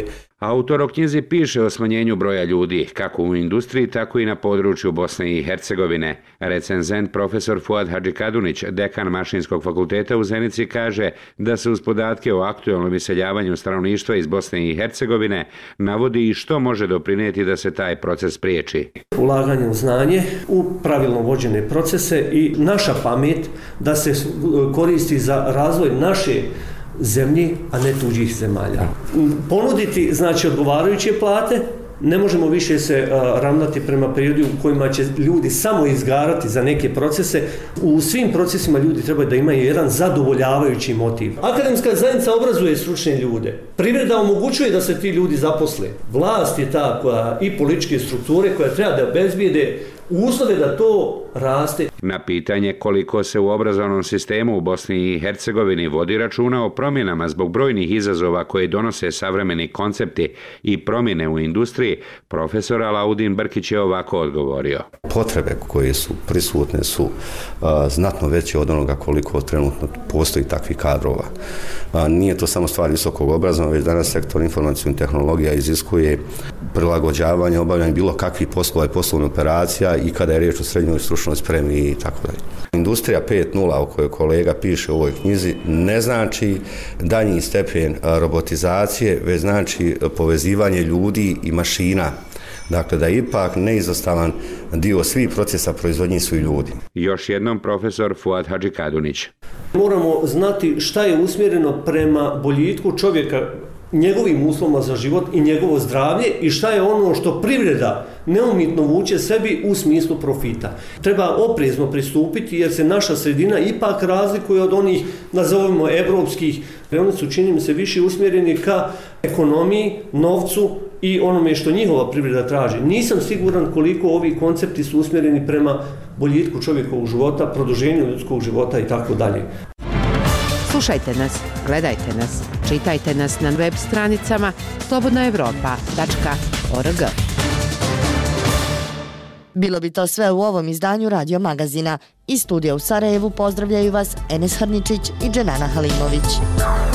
Autor o knjizi piše o smanjenju broja ljudi, kako u industriji, tako i na području Bosne i Hercegovine. Recenzent profesor Fuad Hadžikadunić, dekan Mašinskog fakulteta u Zenici, kaže da se uz podatke o aktualnom iseljavanju stanovništva iz Bosne i Hercegovine navodi i što može doprinijeti da se taj proces spriječi. Ulaganje u znanje, u pravilno vođene procese i naša pamet da se koristi za razvoj naše zemlji, a ne tuđih zemalja. Ponuditi, znači, odgovarajuće plate, ne možemo više se a, ravnati prema periodu u kojima će ljudi samo izgarati za neke procese. U svim procesima ljudi trebaju da imaju jedan zadovoljavajući motiv. Akademska zajednica obrazuje stručne ljude. Privreda omogućuje da se ti ljudi zaposle. Vlast je ta koja i političke strukture koja treba da obezbijede uslove da to raste. Na pitanje koliko se u obrazovnom sistemu u Bosni i Hercegovini vodi računa o promjenama zbog brojnih izazova koje donose savremeni koncepti i promjene u industriji, profesor Alaudin Brkić je ovako odgovorio. Potrebe koje su prisutne su a, znatno veće od onoga koliko trenutno postoji takvih kadrova. A, nije to samo stvar visokog obrazovanja, već danas sektor informacijskih tehnologija iziskuje prilagođavanje, obavljanje bilo kakvih poslova i poslovnih operacija i kada je riječ o srednjoj stručnoj spremi i tako dalje. Industrija pet nula o kojoj kolega piše u ovoj knjizi ne znači danji stepen robotizacije, već znači povezivanje ljudi i mašina. Dakle, da je ipak neizostavan dio svih procesa proizvodnje su i ljudi. Još jednom profesor Fuad Hadžikadunić. Moramo znati šta je usmjereno prema boljitku čovjeka, njegovim uslovima za život i njegovo zdravlje i šta je ono što privreda neumitno vuče sebi u smislu profita. Treba oprezno pristupiti jer se naša sredina ipak razlikuje od onih, nazovimo, evropskih. Oni su, čini mi se, više usmjereni ka ekonomiji, novcu i onome što njihova privreda traži. Nisam siguran koliko ovi koncepti su usmjereni prema boljitku čovjekovog života, produženju ljudskog života i tako dalje. Slušajte nas, gledajte nas, čitajte nas na web stranicama slobodna evropa tačka org. Bilo bi to sve u ovom izdanju Radio Magazina. Iz studija u Sarajevu pozdravljaju vas Enes Hrničić i Dženana Halimović.